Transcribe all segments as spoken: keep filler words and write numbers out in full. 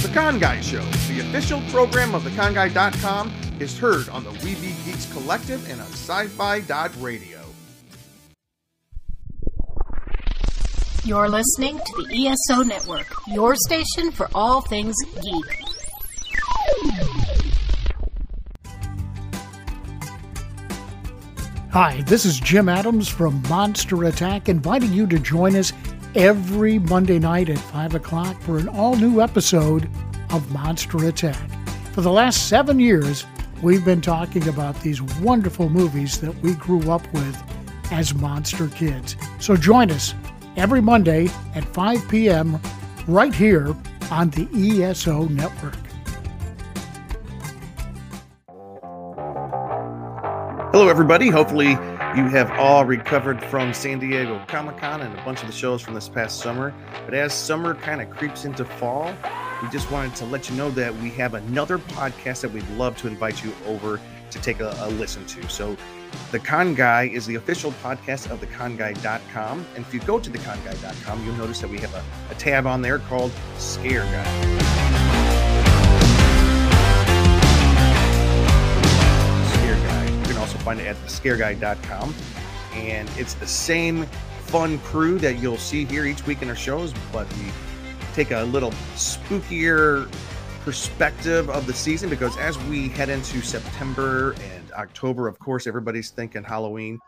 The Con Guy Show, the official program of the con guy dot com, is heard on the We Be Geeks Collective and on sci-fi dot radio. You're listening to the E S O Network, your station for all things geek. Hi, this is Jim Adams from Monster Attack, inviting you to join us every Monday night at five o'clock for an all-new episode of Monster Attack. For the last seven years, we've been talking about these wonderful movies that we grew up with as monster kids. So join us every Monday at five p.m. right here on the E S O Network. Hello, everybody. Hopefully you have all recovered from San Diego Comic-Con and a bunch of the shows from this past summer. But as summer kind of creeps into fall, we just wanted to let you know that we have another podcast that we'd love to invite you over to take a, a listen to. So The Con Guy is the official podcast of the con guy dot com. And if you go to the con guy dot com, you'll notice that we have a, a tab on there called Scare Guy. Find it at the scare guy dot com, and it's the same fun crew that you'll see here each week in our shows, but we take a little spookier perspective of the season, because as we head into September and October, of course, everybody's thinking Halloween.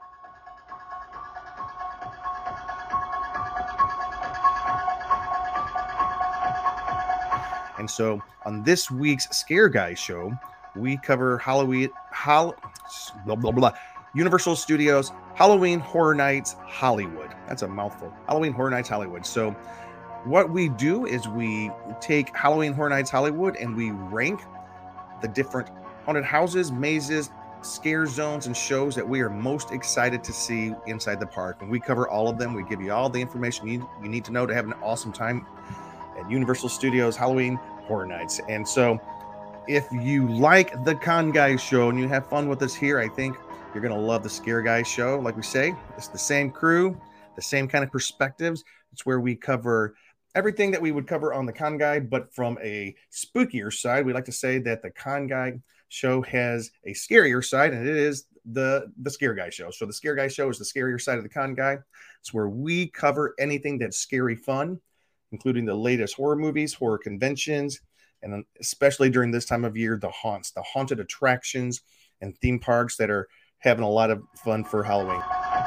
And so on this week's Scare Guy show, we cover Halloween, Hall, blah, blah, blah, Universal Studios Halloween Horror Nights Hollywood. That's a mouthful. Halloween Horror Nights Hollywood. So what we do is we take Halloween Horror Nights Hollywood and we rank the different haunted houses, mazes, scare zones, and shows that we are most excited to see inside the park. And we cover all of them. We give you all the information you, you need to know to have an awesome time at Universal Studios Halloween Horror Nights. And so if you like the Con Guy show and you have fun with us here, I think you're going to love the Scare Guy show. Like we say, it's the same crew, the same kind of perspectives. It's where we cover everything that we would cover on the Con Guy, but from a spookier side. We like to say that the Con Guy show has a scarier side, and it is the, the Scare Guy show. So the Scare Guy show is the scarier side of the Con Guy. It's where we cover anything that's scary fun, including the latest horror movies, horror conventions, and especially during this time of year, the haunts, the haunted attractions and theme parks that are having a lot of fun for Halloween.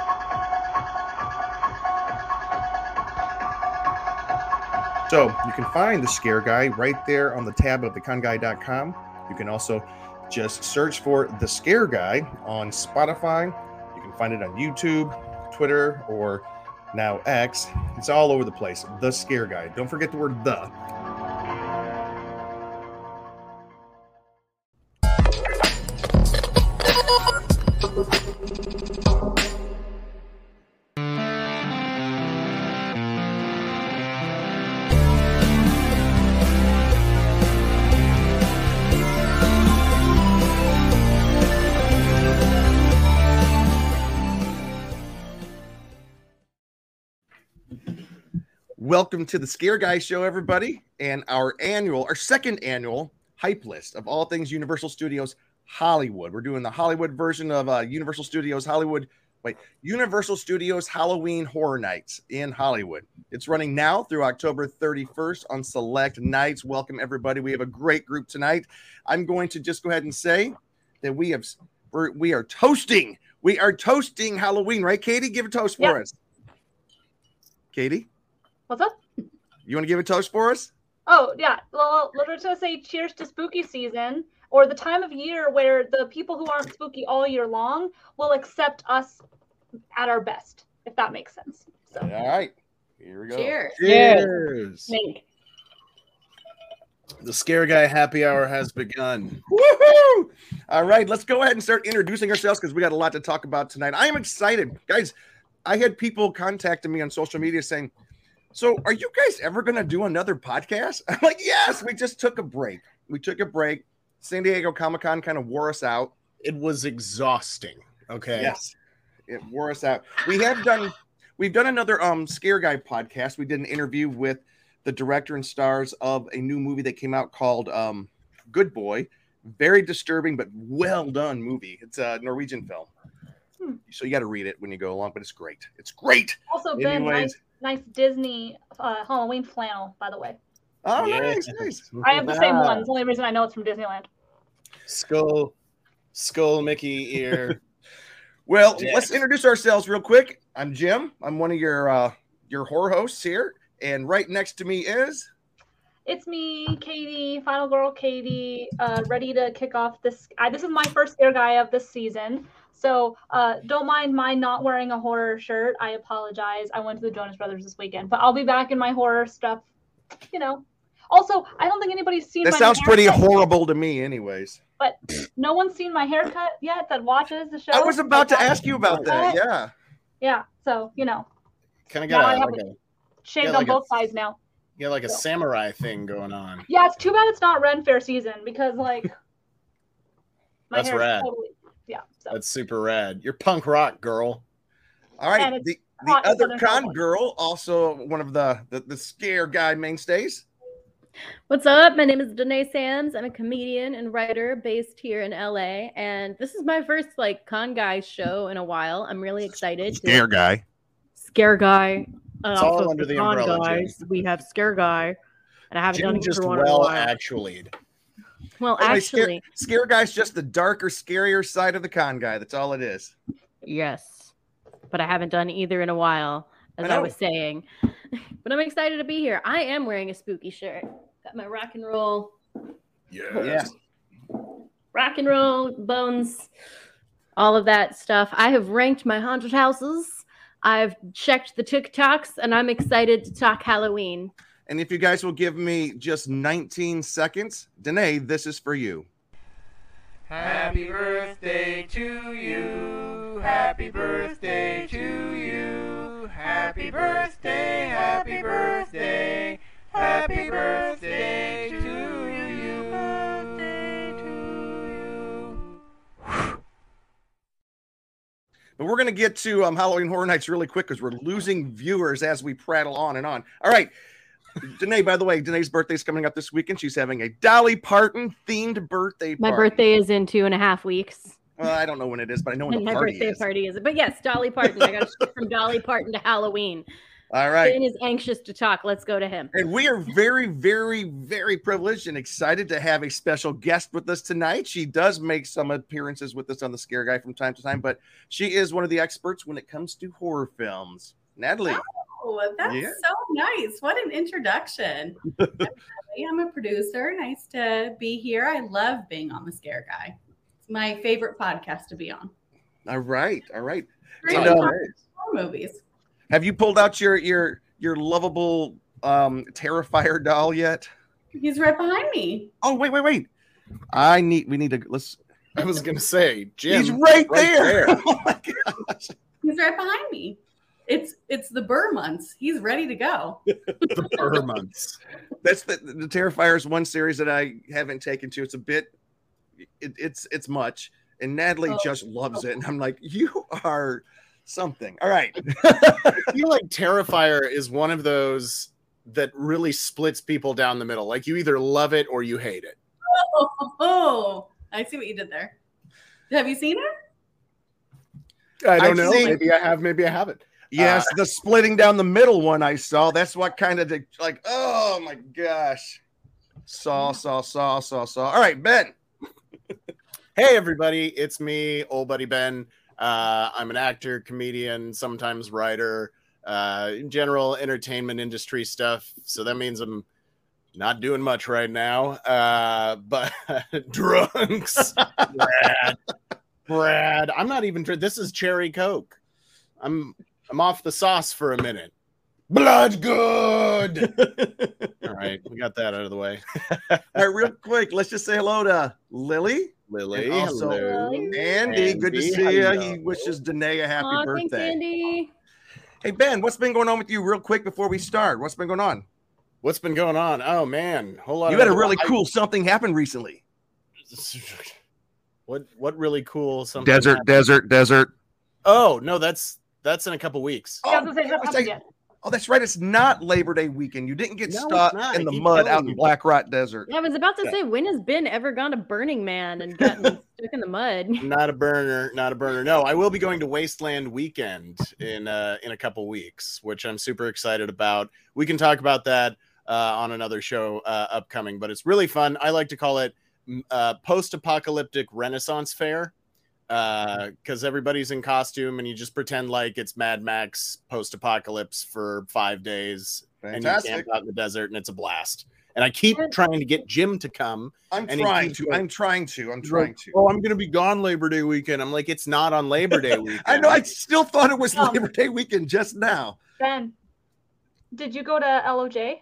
So you can find the Scare Guy right there on the tab of the con guy dot com. You can also just search for the Scare Guy on Spotify. You can find it on YouTube, Twitter, or now X. It's all over the place. The Scare Guy. Don't forget the word the. Welcome to the Scare Guy show, everybody, and our annual, our second annual hype list of all things Universal Studios Hollywood. We're doing the Hollywood version of uh, Universal Studios Hollywood. Wait, Universal Studios Halloween Horror Nights in Hollywood. It's running now through October thirty-first on select nights. Welcome, everybody. We have a great group tonight. I'm going to just go ahead and say that we have we're, we are toasting. We are toasting Halloween, right, Katie? Give a toast for yep. us. Katie? What's up? You want to give a toast for us? Oh, yeah. Well, let's just say cheers to spooky season, or the time of year where the people who aren't spooky all year long will accept us at our best, if that makes sense. So. All right. Here we go. Cheers. Cheers. Cheers. The Scare Guy happy hour has begun. Woohoo! All right, let's go ahead and start introducing ourselves because we got a lot to talk about tonight. I am excited. Guys, I had people contacting me on social media saying, so are you guys ever going to do another podcast? I'm like, yes, we just took a break. We took a break. San Diego Comic-Con kind of wore us out. It was exhausting. Okay. Yes. It wore us out. We have done, we've done another um Scare Guy podcast. We did an interview with the director and stars of a new movie that came out called um, Good Boy. Very disturbing, but well done movie. It's a Norwegian film. Hmm. So you got to read it when you go along, but it's great. It's great. Also, Ben, nice, nice Disney uh, Halloween flannel, by the way. Oh, Yeah. nice, nice. I have the same one. It's the only reason I know it's from Disneyland. Skull, skull, Mickey ear. Well, Yes. let's introduce ourselves real quick. I'm Jim. I'm one of your uh, your horror hosts here, and right next to me is. It's me, Katie, Final Girl Katie, uh, ready to kick off this. I, this is my first Scare Guy of this season, so uh, don't mind my not wearing a horror shirt. I apologize. I went to the Jonas Brothers this weekend, but I'll be back in my horror stuff. You know. Also, I don't think anybody's seen. That my sounds pretty haircut horrible yet, to me, anyways. But no one's seen my haircut yet that watches the show. I was about Like, to ask you about that. Yeah. Yeah. So you know, Kind of Now I got a, have like a- a, shaved Yeah, on like a- both sides now. yeah, like a samurai thing going on. Yeah, it's too bad it's not Ren Fair season because like my That's hair is rad. totally yeah. So That's super rad. You're punk rock, girl. All right. And it's The the hot in other Southern con California. girl, girl, also one of the, the the Scare Guy mainstays. What's up? My name is Danae Sams. I'm a comedian and writer based here in L A, and this is my first like con guy show in a while. I'm really excited. to- Guy. Scare guy. Uh, It's all also under the con umbrella, guys. We have scare guy, and I haven't done Jim it just for one in a well while. actually. Well, Anyway, actually, Scare, Scare Guy's just the darker, scarier side of the con guy. That's all it is. yes, but I haven't done either in a while, as I I, know. was saying. But I'm excited to be here. I am wearing a spooky shirt. Got my rock and roll. Yeah. rock and roll, bones, all of that stuff. I have ranked my haunted houses. I've checked the TikToks, and I'm excited to talk Halloween. And if you guys will give me just nineteen seconds, Danae, this is for you. Happy birthday to you. Happy birthday to you. Happy birthday, happy birthday. Happy birthday to you. Birthday to you. But we're going to get to um, Halloween Horror Nights really quick because we're losing viewers as we prattle on and on. All right. Danae, by the way, Danae's birthday is coming up this weekend. She's having a Dolly Parton themed birthday My party. birthday is in two and a half weeks. Well, I don't know when it is, but I know when And the my party birthday is. party is. But yes, Dolly Parton. I got to shift from Dolly Parton to Halloween. All right. Ben is anxious to talk. Let's go to him. And we are very, very, very privileged and excited to have a special guest with us tonight. She does make some appearances with us on the Scare Guy from time to time, but she is one of the experts when it comes to horror films. Natalie. Oh, that's Yeah. so nice. What an introduction. I'm a producer. Nice to be here. I love being on the Scare Guy. It's my favorite podcast to be on. All right. All right. Great And, to um, talk horror movies. Have you pulled out your your your lovable um Terrifier doll yet? He's right behind me. Oh, wait, wait, wait. I need we need to let's I was gonna say, Jim. he's right, right there. there. Oh my gosh. He's right behind me. It's it's the Burr months. He's ready to go. The Burr months. That's the the Terrifier is one series that I haven't taken to. It's a bit it, it's it's much. And Natalie Oh. just loves it. And I'm like, you are something. All right. I feel like Terrifier is one of those that really splits people down the middle. Like you either love it or you hate it. Oh, oh, I see what you did there. Have you seen it? I don't I've know. seen- Maybe I have, maybe I haven't. Yes, the splitting down the middle one I saw. That's what kind of did, like, oh my gosh. Saw, saw, saw, saw, saw. All right, Ben. Hey, everybody. It's me, old buddy Ben. Uh, I'm an actor, comedian, sometimes writer, uh, general entertainment industry stuff. So that means I'm not doing much right now. Uh, but drunks. Brad. Brad. I'm not even, dr- this is cherry Coke. I'm, I'm off the sauce for a minute. Blood good. All right. We got that out of the way. All right, real quick, let's just say hello to Lily. Lily. And also- hello. Andy, good to Andy, see you. hello. He wishes Danae a happy Aw, thanks, birthday. Andy. Hey, Ben, what's been going on with you real quick before we start? What's been going on? What's been going on? Oh man, whole lot. You of had a really I- cool something happen recently. What what really cool something? Desert, happened? desert, desert. Oh no, that's that's in a couple weeks. I was gonna say, I was happened like- yet. Oh, that's right. It's not Labor Day weekend. You didn't get No, it's stuck not. in I the keep mud telling out in you. Black Rock Desert. Yeah, I was about to Yeah. say, when has Ben ever gone to Burning Man and gotten stuck in the mud? Not a burner, not a burner. No, I will be going to Wasteland Weekend in uh, in a couple weeks, which I'm super excited about. We can talk about that uh, on another show uh, upcoming, but it's really fun. I like to call it uh, post-apocalyptic Renaissance Fair because uh, everybody's in costume and you just pretend like it's Mad Max post-apocalypse for five days. Fantastic. And you camp out in the desert and it's a blast. And I keep trying to get Jim to come. I'm and he trying keeps to. going, I'm trying to. I'm trying to. Oh, I'm going to be gone Labor Day weekend. I'm like, it's not on Labor Day weekend. I know. I still thought it was No. Labor Day weekend just now. Ben, did you go to L O J?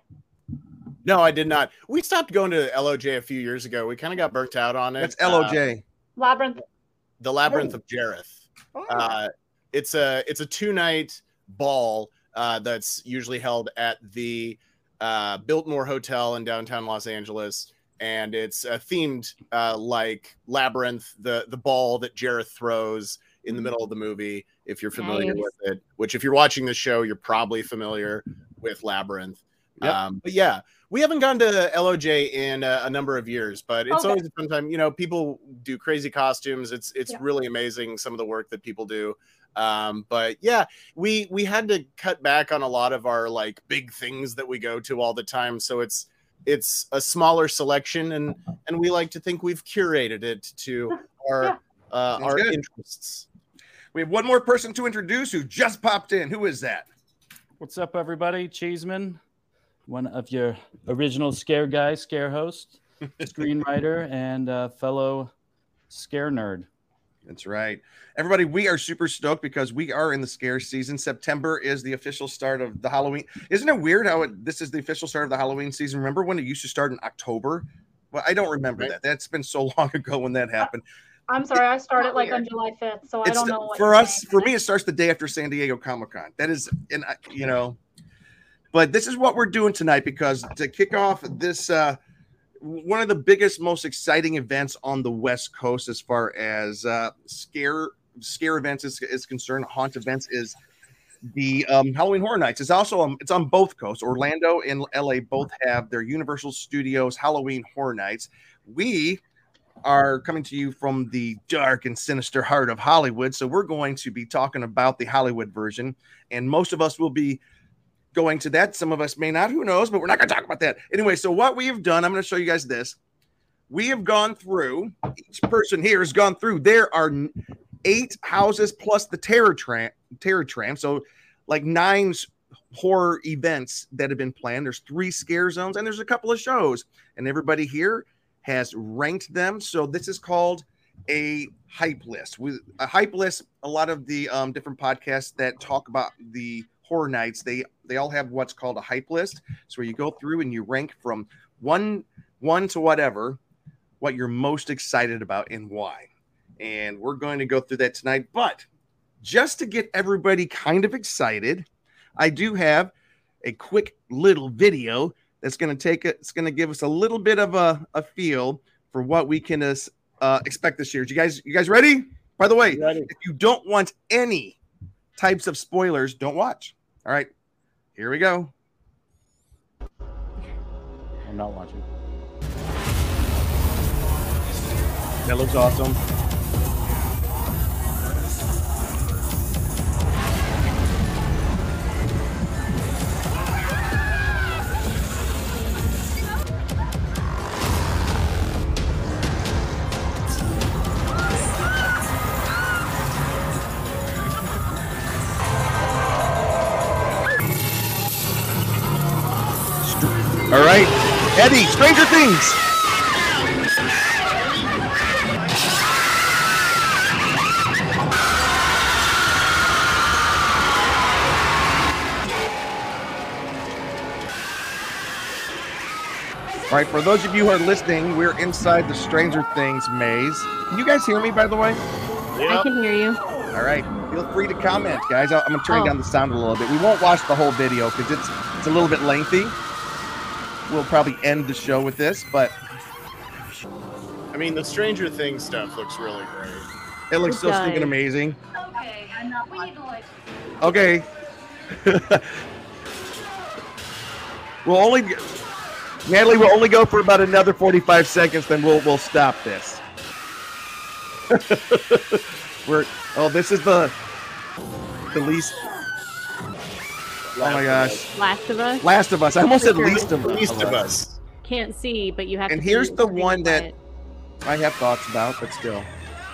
No, I did not. We stopped going to L O J a few years ago. We kind of got burnt out on it. That's L O J. Uh, Labyrinth. the Labyrinth of Jareth. Oh. Uh, it's a it's a two night ball uh, that's usually held at the uh, Biltmore Hotel in downtown Los Angeles, and it's uh, themed uh, like Labyrinth, the the ball that Jareth throws in the middle of the movie. If you're familiar Nice. with it, which if you're watching the show, you're probably familiar with Labyrinth. Yep. Um, but yeah, we haven't gone to L O J in a, a number of years, but it's Okay. always a fun time. You know, people do crazy costumes. It's it's Yeah. really amazing some of the work that people do. Um, but yeah, we we had to cut back on a lot of our like big things that we go to all the time. So it's it's a smaller selection, and and we like to think we've curated it to our Yeah. uh, Sounds our good. interests. We have one more person to introduce who just popped in. Who is that? What's up, everybody? Cheeseman, one of your original Scare Guy, Scare host, screenwriter, and uh, fellow Scare nerd. That's right. Everybody, we are super stoked because we are in the scare season. September is the official start of the Halloween. Isn't it weird how it, this is the official start of the Halloween season? Remember when it used to start in October? Well, I don't remember Right. that. That's been so long ago when that happened. I'm sorry, I started not like on weird. July fifth, so I It's don't know what for you're us, saying. for me, it starts the day after San Diego Comic-Con. That is, and I- you know, but this is what we're doing tonight because to kick off this, uh, one of the biggest, most exciting events on the West Coast as far as uh, scare scare events is, is concerned, haunt events is the um, Halloween Horror Nights. It's also um, it's on both coasts. Orlando and L A both have their Universal Studios Halloween Horror Nights. We are coming to you from the dark and sinister heart of Hollywood, so we're going to be talking about the Hollywood version, and most of us will be going to that. Some of us may not, who knows, but we're not going to talk about that. Anyway, so what we have done, I'm going to show you guys this. We have gone through, each person here has gone through, there are eight houses plus the terror tram, terror tram. So like nine s- horror events that have been planned. There's three scare zones and there's a couple of shows, and everybody here has ranked them. So this is called a hype list. With a hype list, a lot of the um, different podcasts that talk about the horror nights, they they all have what's called a hype list. So where you go through and you rank from one one to whatever, what you're most excited about and why. And we're going to go through that tonight. But just to get everybody kind of excited, I do have a quick little video that's going to take it. It's going to give us a little bit of a, a feel for what we can uh, uh, expect this year. You guys, you guys ready? By the way, Ready. if you don't want any types of spoilers, don't watch. All right, here we go. I'm not watching. That looks awesome. All right, Eddie, Stranger Things. All right, for those of you who are listening, we're inside the Stranger Things maze. Can you guys hear me, by the way? I can hear you. All right, feel free to comment, guys. I'm gonna turn Oh. down the sound a little bit. We won't watch the whole video because it's it's a little bit lengthy. We'll probably end the show with this, but I mean, the Stranger Things stuff looks really great. it looks It so stinking does. amazing. Okay, I'm not. We need to like. Okay. We'll only Natalie will only go for about another forty-five seconds, then we'll we'll stop this. We're oh, this is the the least. Oh my gosh. Last of Us. Last of Us. I almost said least of us. Least of us. Can't see, but you have And to. here's be the pretty one that quiet. I have thoughts about, but still.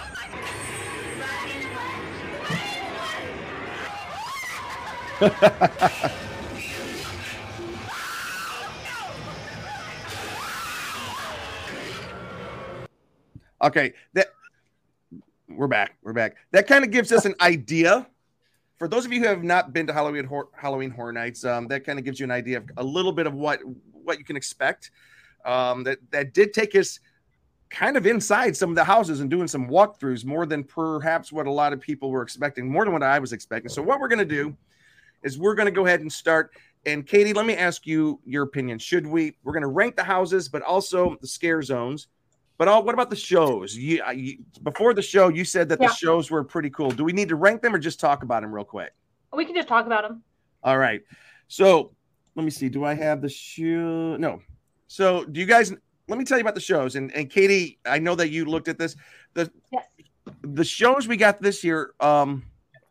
Okay, that we're back. We're back. That kind of gives us an idea. For those of you who have not been to Halloween Hor- Halloween Horror Nights, um, that kind of gives you an idea of a little bit of what what you can expect. Um, that that did take us kind of inside some of the houses and doing some walkthroughs, more than perhaps what a lot of people were expecting, more than what I was expecting. So what we're going to do is we're going to go ahead and start. And Katie, let me ask you your opinion. Should we? We're going to rank the houses, but also the scare zones. But all, what about the shows? You, you before the show, you said that Yeah. the shows were pretty cool. Do we need to rank them or just talk about them real quick? We can just talk about them. All right. So let me see. Do I have the show? No. So do you guys? Let me tell you about the shows. And and Katie, I know that you looked at this. The Yes. the shows we got this year. Um,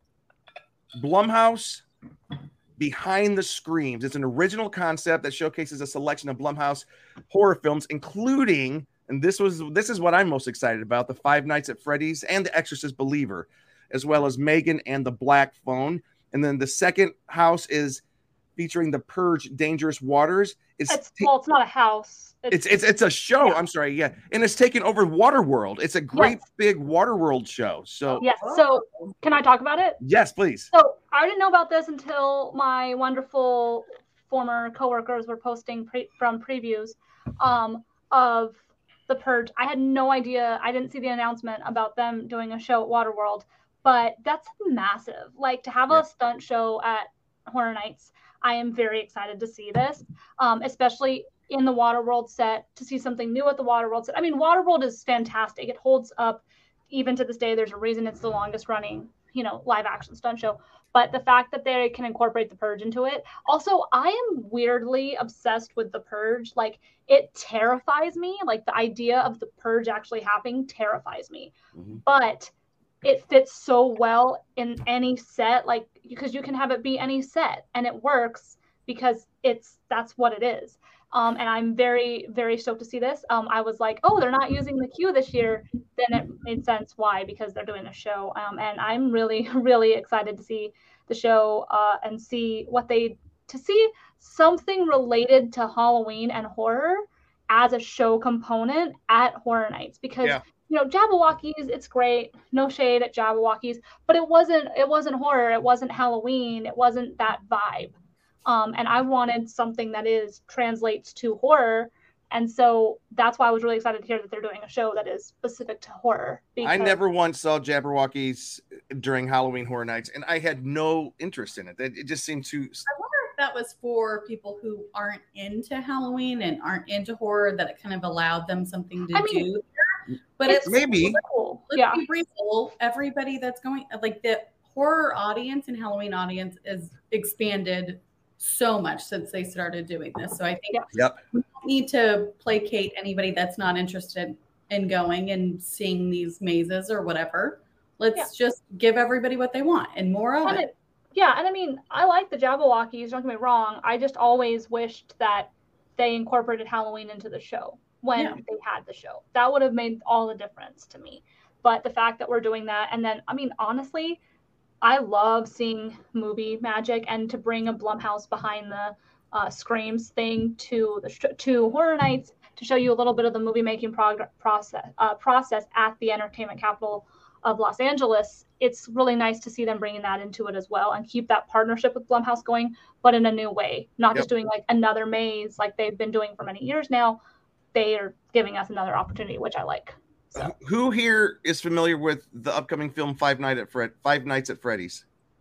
Blumhouse Behind the Screams. It's an original concept that showcases a selection of Blumhouse horror films, including. And this was this is what I'm most excited about: the Five Nights at Freddy's and The Exorcist Believer, as well as Megan and the Black Phone. And then the second house is featuring The Purge: Dangerous Waters. It's It's ta- well, it's not a house. it's it's it's a show. Yeah. I'm sorry, yeah, and it's taken over Waterworld. It's a great Yes. big Waterworld show. So Yes. So can I talk about it? yes, please. So I didn't know about this until my wonderful former coworkers were posting pre- from previews um, of The Purge. I had no idea. I didn't see the announcement about them doing a show at Waterworld, but that's massive. Like to have Yeah. a stunt show at Horror Nights. I am very excited to see this, um, especially in the Waterworld set, to see something new at the Waterworld set. I mean, Waterworld is fantastic. It holds up even to this day. There's a reason it's the longest running, you know, live action stunt show. But the fact that they can incorporate The Purge into it. Also, I am weirdly obsessed with The Purge. Like, it terrifies me. Like, the idea of The Purge actually happening terrifies me. Mhm. But it fits so well in any set, like, because you can have it be any set and it works because it's that's what it is. Um, and I'm very, very stoked to see this. Um, I was like, oh, they're not using the queue this year. Then it made sense why, because they're doing a show. Um, and I'm really, really excited to see the show uh, and see what they, to see something related to Halloween and horror as a show component at Horror Nights. Because, Yeah. you know, Jabberwockies, it's great. No shade at Jabberwockies, but it wasn't, it wasn't horror. It wasn't Halloween. It wasn't that vibe. Um, and I wanted something that is translates to horror. And so that's why I was really excited to hear that they're doing a show that is specific to horror. I because- never once saw Jabberwockies during Halloween Horror Nights, and I had no interest in it. It, it just seemed too. I wonder if that was for people who aren't into Halloween and aren't into horror, that it kind of allowed them something to I mean, do. But it's it's Maybe. cool. let's Yeah. be real. Everybody that's going, like the horror audience and Halloween audience, is expanded so much since they started doing this. So I think Yeah. Yep. we don't need to placate anybody that's not interested in going and seeing these mazes or whatever. Let's Yeah. just give everybody what they want and more of And it. it, yeah, and I mean, I like the Jabberwockies, don't get me wrong. I just always wished that they incorporated Halloween into the show when Yeah. they had the show. That would have made all the difference to me. But the fact that we're doing that, and then, I mean, honestly, I love seeing movie magic, and to bring a Blumhouse behind the uh, Screams thing to the sh- to Horror Nights to show you a little bit of the movie making prog- process uh, process at the entertainment capital of Los Angeles. It's really nice to see them bringing that into it as well and keep that partnership with Blumhouse going, but in a new way, not Yep. just doing like another maze like they've been doing for many years now. They are giving us another opportunity, which I like. So. Who here is familiar with the upcoming film Five Night at Fred Five Nights at Freddy's?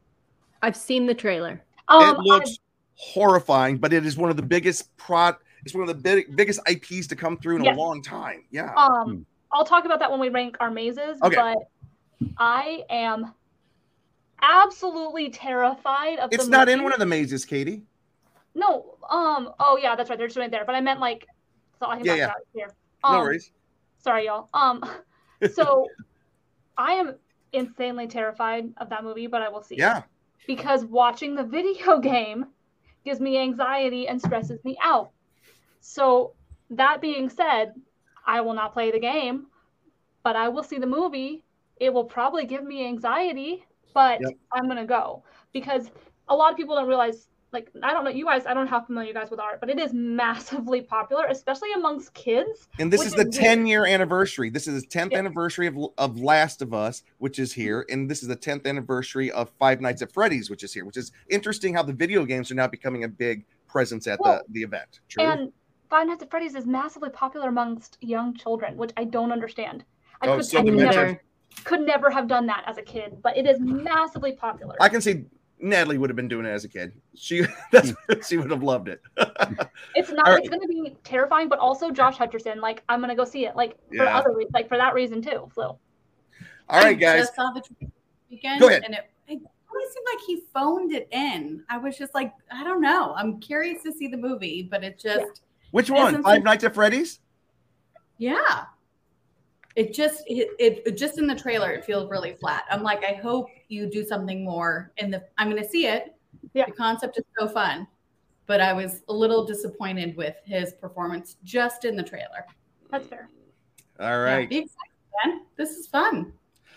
I've seen the trailer. Um, it looks horrifying, but it is one of the biggest prod. It's one of the big, biggest I Ps to come through in Yes. a long time. Yeah. I, um, I'll talk about that when we rank our mazes, Okay. but I am absolutely terrified of It's the not in movie. one of the mazes, Katie. No, um, oh yeah, that's right. They're just right there. But I meant like, so I can Yeah, back yeah. out here. No Um, worries. Sorry, y'all. Um, so I am insanely terrified of that movie, but I will see. Yeah. It because watching the video game gives me anxiety and stresses me out. So that being said, I will not play the game, but I will see the movie. It will probably give me anxiety, but Yep. I'm gonna go because a lot of people don't realize. Like, I don't know, you guys, I don't know how familiar you guys with art, but it is massively popular, especially amongst kids. And this which is the weird. ten year anniversary. This is the tenth Yeah. anniversary of, of Last of Us, which is here. And this is the tenth anniversary of Five Nights at Freddy's, which is here, which is interesting how the video games are now becoming a big presence at Well, the, the event. And Five Nights at Freddy's is massively popular amongst young children, which I don't understand. I Oh, could, so I the could, mention- never, could never have done that as a kid, but it is massively popular. I can see Natalie would have been doing it as a kid. She that's she would have loved it. It's not. All It's right. going to be terrifying, but also Josh Hutcherson. Like, I'm going to go see it. Like for Yeah. other, re- like for that reason too. So. All right, I guys. just saw the weekend, Go ahead. and it, it really seemed like he phoned it in. I was just like, I don't know. I'm curious to see the movie, but it just Which one? Isn't Five it- Nights at Freddy's? yeah. It just it, it it just in the trailer it feels really flat. I'm like, I hope you do something more in the I'm gonna see it. Yeah. The concept is so fun. But I was a little disappointed with his performance just in the trailer. That's fair. All Yeah, right. be excited, man. This is fun.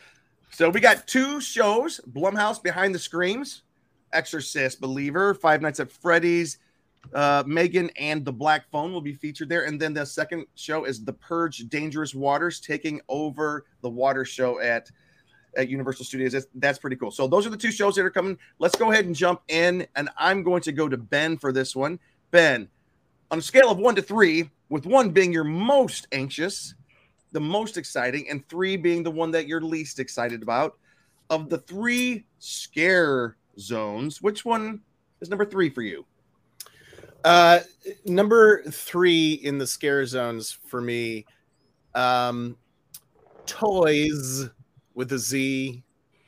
So we got two shows: Blumhouse Behind the Screams, Exorcist Believer, Five Nights at Freddy's, uh, Megan and the Black Phone will be featured there. And then the second show is The Purge Dangerous Waters, taking over the water show at, at Universal Studios. That's, that's pretty cool. So those are the two shows that are coming. Let's go ahead and jump in. And I'm going to go to Ben for this one. Ben, on a scale of one to three, with one being your most anxious, the most exciting, and three being the one that you're least excited about, of the three scare zones, which one is number three for you? Uh, number three in the scare zones for me, um, toys with a Z.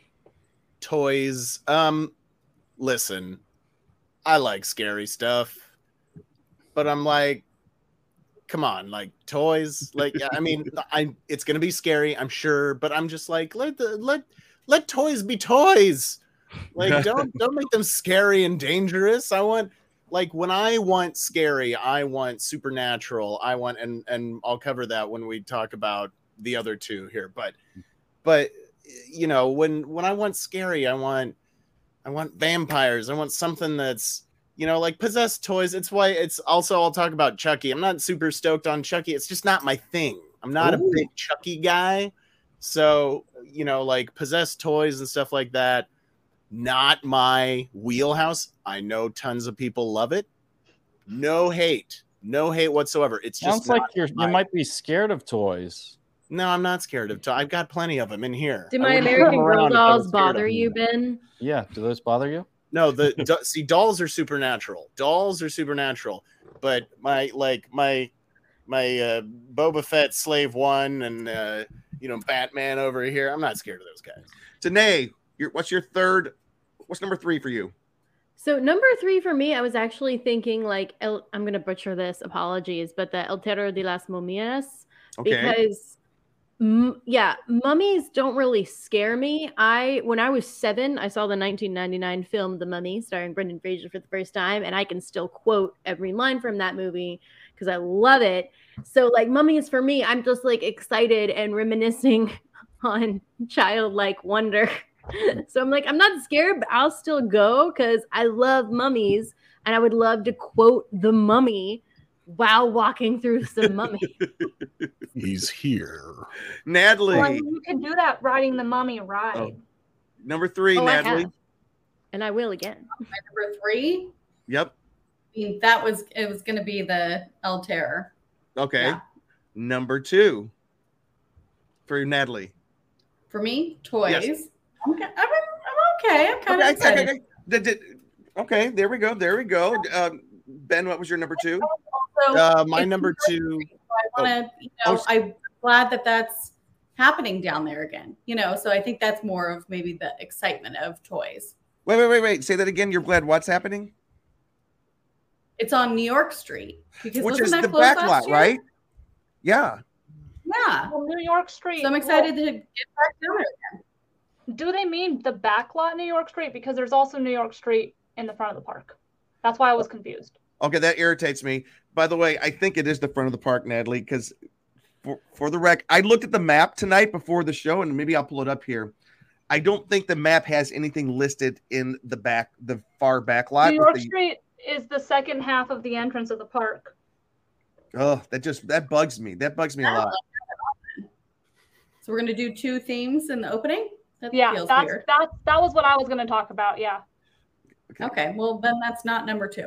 Toys. Um, listen, I like scary stuff, but I'm like, come on, like toys. Like, I mean, I it's gonna be scary, I'm sure, but I'm just like, let the let let toys be toys. Like, don't don't make them scary and dangerous. I want. Like when I want scary, I want supernatural. I want, and and I'll cover that when we talk about the other two here. But, but you know, when when I want scary, I want, I want vampires. I want something that's, you know, like possessed toys. It's why it's also I'll talk about Chucky. I'm not super stoked on Chucky. It's just not my thing. I'm not Ooh. a big Chucky guy. So you know, like possessed toys and stuff like that. Not my wheelhouse. I know tons of people love it. No hate, no hate whatsoever. It's just Sounds like not you're my- you might be scared of toys. No, I'm not scared of. To- I've got plenty of them in here. Do I my wouldn't American come Girl around if I was dolls scared of bother them. you, Ben? Yeah, do those bother you? No, the do- see dolls are supernatural. Dolls are supernatural, but my like my my uh, Boba Fett Slave One and uh, you know Batman over here. I'm not scared of those guys. Danae, your, what's your third? What's number three for you? So number three for me, I was actually thinking like El, I'm gonna butcher this, apologies, but the El Terror de las Momias, Okay. because m- yeah, mummies don't really scare me. I when I was seven, I saw the nineteen ninety-nine film The Mummy, starring Brendan Fraser for the first time, and I can still quote every line from that movie because I love it. So like mummies for me, I'm just like excited and reminiscing on childlike wonder. So I'm like, I'm not scared, but I'll still go because I love mummies and I would love to quote the mummy while walking through some mummy. He's here. Natalie, Well, I mean, you can do that riding the mummy ride. Oh. number three, Oh, I Natalie. have. And I will again. My number three, Yep. I mean, that was it was gonna be the El Terror. Okay. Yeah. Number two for Natalie. For me, toys. Yes. I'm, I'm, I'm okay. I'm kind Okay, of excited. okay, okay. Did- did- okay, there we go. There we go. Um, Ben, what was your number two? So Uh, my it's number my two. birthday, so I want to, you know, Oh. I'm glad that that's happening down there again. You know, so I think that's more of maybe the excitement of toys. Wait, wait, wait, wait. Say that again. You're glad what's happening? It's on New York Street because which wasn't is that the closed back last lot, year? right? Yeah. Yeah. Well, New York Street. So I'm excited to get back down there again. Do they mean the back lot New York Street? Because there's also New York Street in the front of the park. That's why I was confused. Okay, that irritates me. By the way, I think it is the front of the park, Natalie, because for, for the rec, I looked at the map tonight before the show, and maybe I'll pull it up here. I don't think the map has anything listed in the back, the far back lot. New York the, Street is the second half of the entrance of the park. Oh, that just that bugs me. That bugs me a lot. So we're gonna do two themes in the opening. That Yeah, feels that's weird. that's that was what I was going to talk about. Yeah. Okay. Okay, well then that's not number two.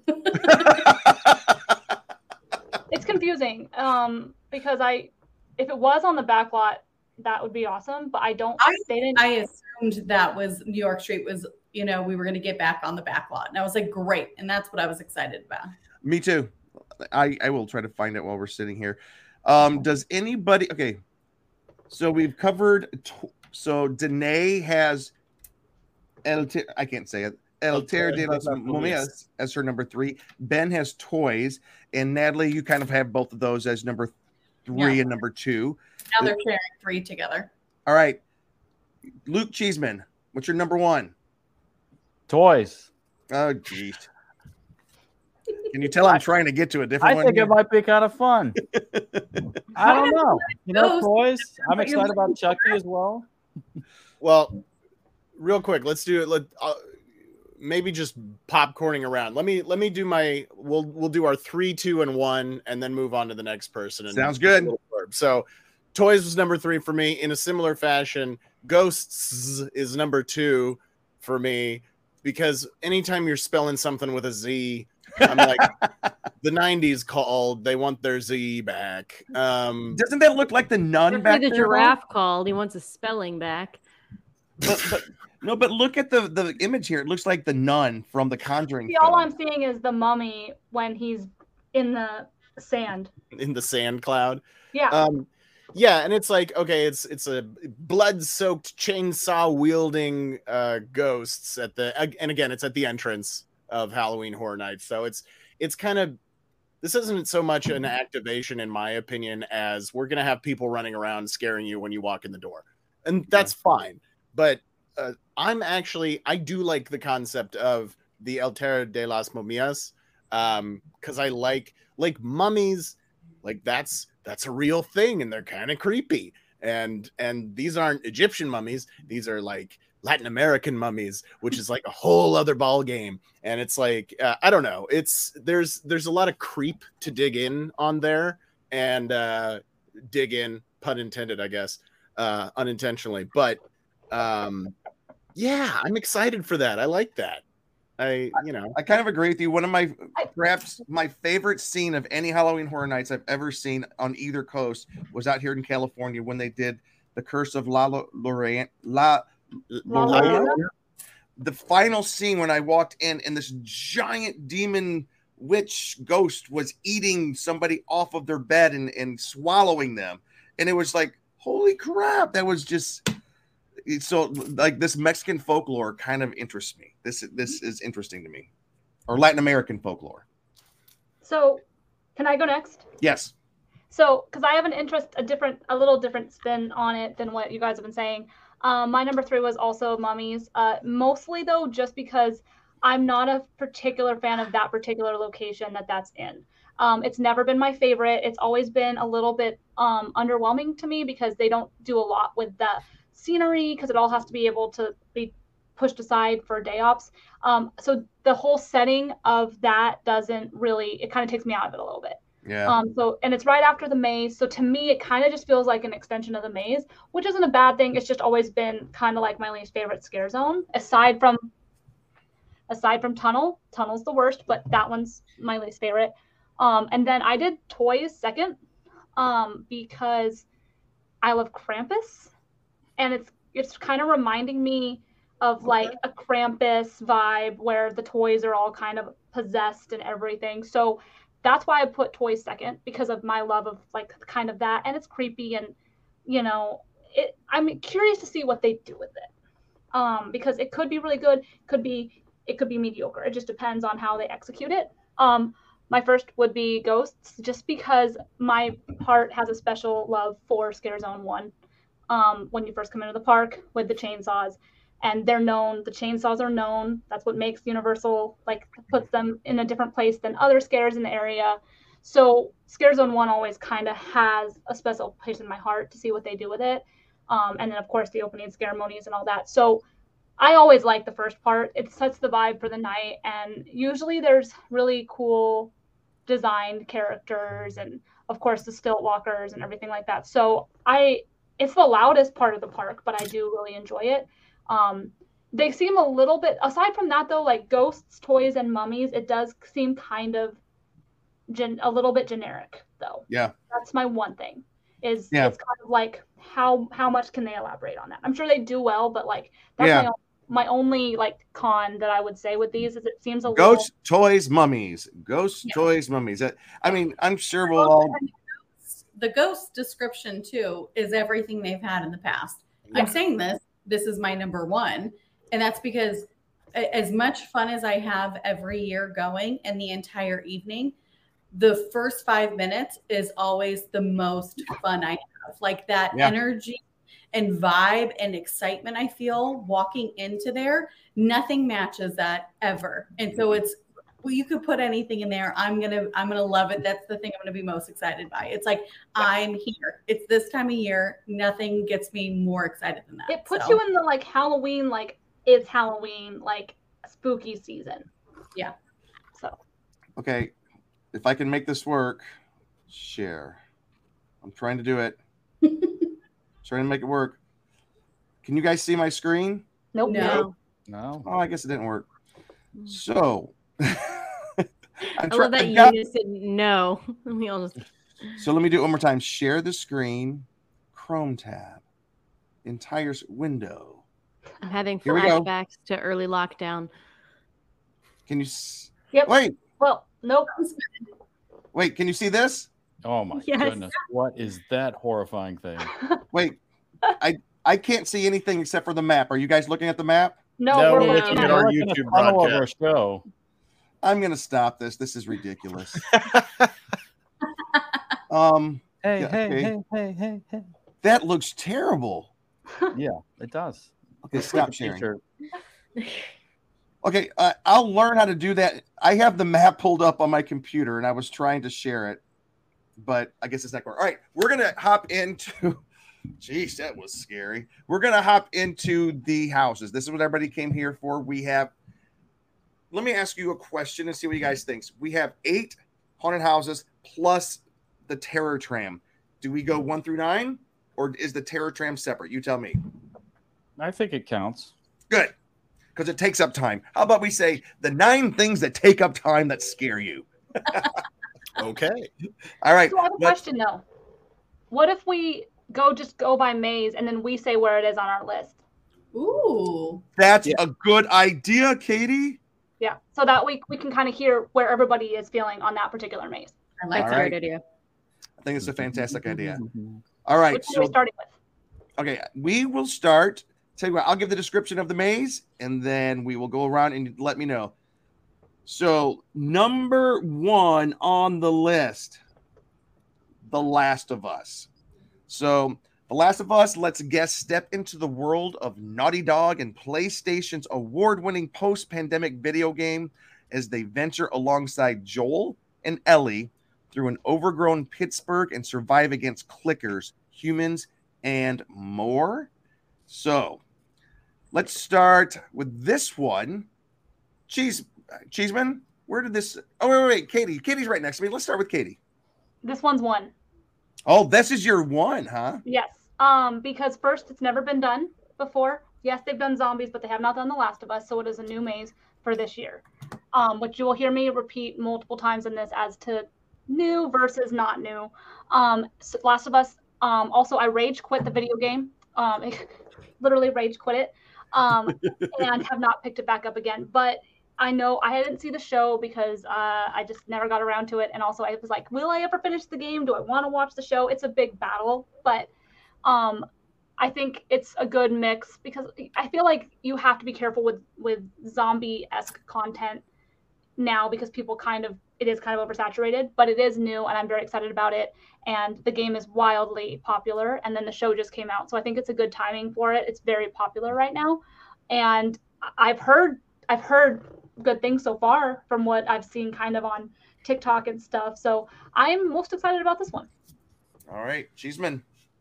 It's confusing um, because I, if it was on the back lot, that would be awesome. But I don't. I, they didn't. I assumed that was New York Street was, you know, we were going to get back on the back lot. And I was like, great. And that's what I was excited about. Me too. I, I will try to find it while we're sitting here. Um, does anybody, okay. So we've covered, so Danae has, El, I can't say it, El Terre de las Momias as her number three. Ben has Toys. And Natalie, you kind of have both of those as number three Yeah. and number two. Now they're sharing three together. All right. Luke Cheeseman, what's your number one? Toys. Oh, geez. Can you tell I'm trying to get to a different I one? think here? it might be kind of fun. I don't know. You know, Ghost. toys. I'm But you're excited about Chucky as well. Well, real quick, let's do it. Let uh, maybe just popcorning around. Let me let me do my. We'll we'll do our three, two, and one, and then move on to the next person. And Sounds good. a little blurb. So, Toys was number three for me. In a similar fashion, Ghosts is number two for me because anytime you're spelling something with a Z, I'm like, the nineties called. They want their Z back. Um, Doesn't that look like the nun Or back the there? giraffe called. He wants his spelling back. But, but no, but look at the the image here. It looks like the nun from the Conjuring. See, all film. I'm seeing is the mummy when he's in the sand. in the sand cloud. Yeah. Um, yeah, and it's like, okay, it's it's a blood-soaked chainsaw wielding uh ghosts at the and again, it's at the entrance of Halloween Horror Nights. So it's it's kind of this isn't so much an activation, in my opinion, as we're gonna have people running around scaring you when you walk in the door, and that's fine. But uh, I'm actually I do like the concept of the El Terre de las Momias, um, because I like like mummies, like that's that's a real thing, and they're kind of creepy. And and these aren't Egyptian mummies; these are like Latin American mummies, which is like a whole other ball game. And it's like uh, I don't know. It's there's there's a lot of creep to dig in on there, and uh, dig in, pun intended, I guess, uh, unintentionally. But um, yeah, I'm excited for that. I like that. I you know I kind of agree with you. One of my perhaps my favorite scene of any Halloween Horror Nights I've ever seen on either coast was out here in California when they did the Curse of La Llorona. La, La Llorona. Llorona. The final scene when I walked in and this giant demon witch ghost was eating somebody off of their bed and, and swallowing them. And it was like, holy crap, that was just so like this Mexican folklore kind of interests me. This this is interesting to me. Or Latin American folklore. So, can I go next? Yes. So, because I have an interest, a different, a little different spin on it than what you guys have been saying. Um, my number three was also mummies. Uh, mostly though, just because I'm not a particular fan of that particular location that that's in. Um, it's never been my favorite. It's always been a little bit um, underwhelming to me because they don't do a lot with the scenery because it all has to be able to be pushed aside for day ops. Um, so the whole setting of that doesn't really, it kind of takes me out of it a little bit. Yeah. Um, so, and it's right after the maze. So to me, it kind of just feels like an extension of the maze, which isn't a bad thing. It's just always been kind of like my least favorite scare zone, aside from, aside from Tunnel. Tunnel's the worst, but that one's my least favorite. Um, and then I did Toys second, um, because I love Krampus, and it's it's kind of reminding me of like a Krampus vibe where the toys are all kind of possessed and everything. So that's why I put Toys second, because of my love of like kind of that, and it's creepy, and you know, it. I'm curious to see what they do with it, um, because it could be really good, could be it could be mediocre. It just depends on how they execute it. Um, my first would be Ghosts, just because my heart has a special love for Scare Zone one. Um, when you first come into the park with the chainsaws, and they're known, the chainsaws are known. That's what makes Universal, like, puts them in a different place than other scares in the area. So Scare Zone one always kind of has a special place in my heart to see what they do with it. Um, and then, of course, the opening ceremonies and all that. So I always like the first part. It sets the vibe for the night. And usually there's really cool designed characters and, of course, the stilt walkers and everything like that. So I, it's the loudest part of the park, but I do really enjoy it. Um, they seem a little bit, aside from that, though, like Ghosts, Toys, and Mummies, it does seem kind of gen, a little bit generic, though. Yeah. That's my one thing. Is yeah. It's kind of like how how much can they elaborate on that? I'm sure they do well, but like that's yeah. my, my only like con that I would say with these is it seems a Ghost, little... Toys, Mummies. Ghost, yeah. Toys, Mummies. I mean, I'm sure we'll all... The Ghost description, too, is everything they've had in the past. Yeah. I'm saying this. This is my number one. And that's because as much fun as I have every year going and the entire evening, the first five minutes is always the most fun I have. Like that yeah. energy and vibe and excitement I feel walking into there, nothing matches that ever. And so it's, well, you could put anything in there. I'm going to, I'm going to love it. That's the thing I'm going to be most excited by. It's like, yeah. I'm here. It's this time of year. Nothing gets me more excited than that. It puts so. you in the like Halloween, like it's Halloween, like spooky season. Yeah. So. Okay. If I can make this work, share. I'm trying to do it. Trying to make it work. Can you guys see my screen? Nope. No. No. Oh, I guess it didn't work. So. I love that you got... just said no. We all just... So let me do it one more time. Share the screen. Chrome tab. Entire window. I'm having flashbacks to early lockdown. Can you? S- yep. Wait. Well, nope. Wait, can you see this? Oh my yes. goodness. What is that horrifying thing? Wait. I I can't see anything except for the map. Are you guys looking at the map? No, no we're, we're looking looking at our our YouTube broadcast. Our show. I'm gonna stop this. This is ridiculous. um hey, yeah, hey, okay. hey, hey, hey, hey. That looks terrible. Yeah, it does. Okay, stop sharing. Okay, uh, I'll learn how to do that. I have the map pulled up on my computer, and I was trying to share it, but I guess it's not going. All right, we're gonna hop into. Jeez, that was scary. We're gonna hop into the houses. This is what everybody came here for. We have. Let me ask you a question and see what you guys think. We have eight haunted houses plus the terror tram. Do we go one through nine, or is the terror tram separate? You tell me. I think it counts. Good, because it takes up time. How about we say the nine things that take up time that scare you? Okay. All right. So I have a question though. What if we go just go by maze and then we say where it is on our list? Ooh. That's yeah. a good idea, Katie. Yeah. So that we we can kind of hear where everybody is feeling on that particular maze. I like That's that. a great idea. I think it's a fantastic idea. All right. Which So, are we starting with? okay, we will start. Tell you what, I'll give the description of the maze, and then we will go around and let me know. So, number one on the list, The Last of Us. So, The Last of Us lets guests step into the world of Naughty Dog and PlayStation's award-winning post-pandemic video game as they venture alongside Joel and Ellie through an overgrown Pittsburgh and survive against clickers, humans, and more. So, let's start with this one. Cheese, Cheeseman, where did this? Oh, wait, wait, wait. Katie. Katie's right next to me. Let's start with Katie. This one's one. Oh, this is your one, huh? Yes. Um, because first, it's never been done before. Yes, they've done zombies, but they have not done The Last of Us, so it is a new maze for this year. Um, which you will hear me repeat multiple times in this as to new versus not new. Um, so Last of Us. Um, also, I rage quit the video game. Um, literally rage quit it. Um, and have not picked it back up again. But I know I didn't see the show because uh, I just never got around to it. And also I was like, will I ever finish the game? Do I want to watch the show? It's a big battle, but um, I think it's a good mix because I feel like you have to be careful with, with zombie-esque content now because people kind of it is kind of oversaturated, but it is new and I'm very excited about it. And the game is wildly popular. And then the show just came out. So I think it's a good timing for it. It's very popular right now. And I've heard, I've heard good things so far from what I've seen kind of on TikTok and stuff. So I'm most excited about this one. All right. Cheeseman.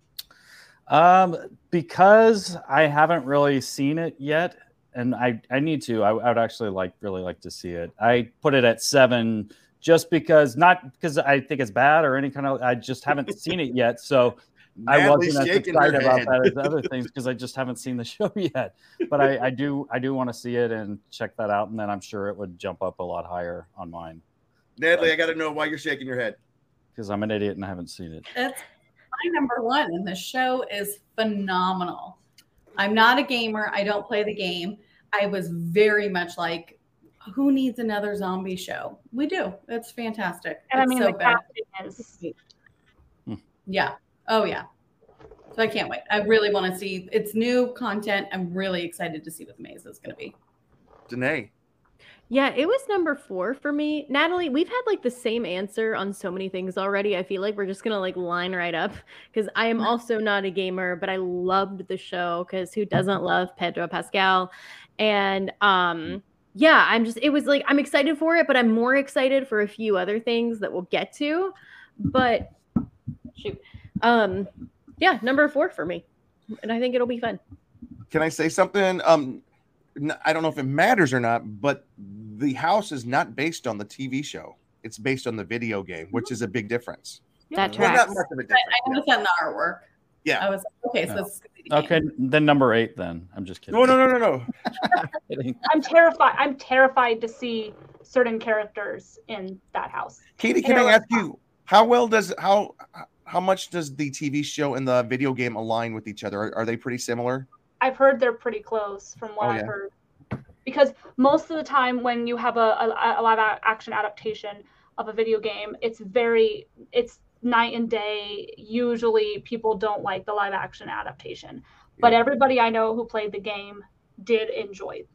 Um, because I haven't really seen it yet, and I, I need to. I, I would actually like really like to see it. I put it at seven just because, not because I think it's bad or any kind of. I just haven't seen it yet, so I wasn't as excited about that as other things because I just haven't seen the show yet. But I, I do I do want to see it and check that out, and then I'm sure it would jump up a lot higher on mine. Natalie, I got to know why you're shaking your head. Because I'm an idiot and I haven't seen it. That's my number one, and the show is phenomenal. I'm not a gamer. I don't play the game. I was very much like, who needs another zombie show? We do. It's fantastic. And it's I mean, so the bad. casting is. Hmm. Yeah. Oh, yeah. So I can't wait. I really want to see. It's new content. I'm really excited to see what the maze is going to be. Danae. Yeah, it was number four for me. Natalie, we've had like the same answer on so many things already. I feel like we're just going to like line right up because I am also not a gamer, but I loved the show because who doesn't love Pedro Pascal? And um, yeah, I'm just, it was like, I'm excited for it, but I'm more excited for a few other things that we'll get to. But shoot. Um, yeah, number four for me. And I think it'll be fun. Can I say something? Um, I don't know if it matters or not, but the house is not based on the T V show. It's based on the video game, which is a big difference. That well, tracks. not much of a difference. I, I noticed that in the artwork. Yeah. I was okay. So No. this is Okay, then number eight. Then I'm just kidding. No, no, no, no, no. Kidding. I'm terrified. I'm terrified to see certain characters in that house. Katie, can I ask you how well does how how much does the T V show and the video game align with each other? Are, are they pretty similar? I've heard they're pretty close from what Oh, I've yeah. heard. Because most of the time when you have a, a, a live action adaptation of a video game, it's very, it's night and day. Usually people don't like the live action adaptation. But Yeah. everybody I know who played the game did enjoy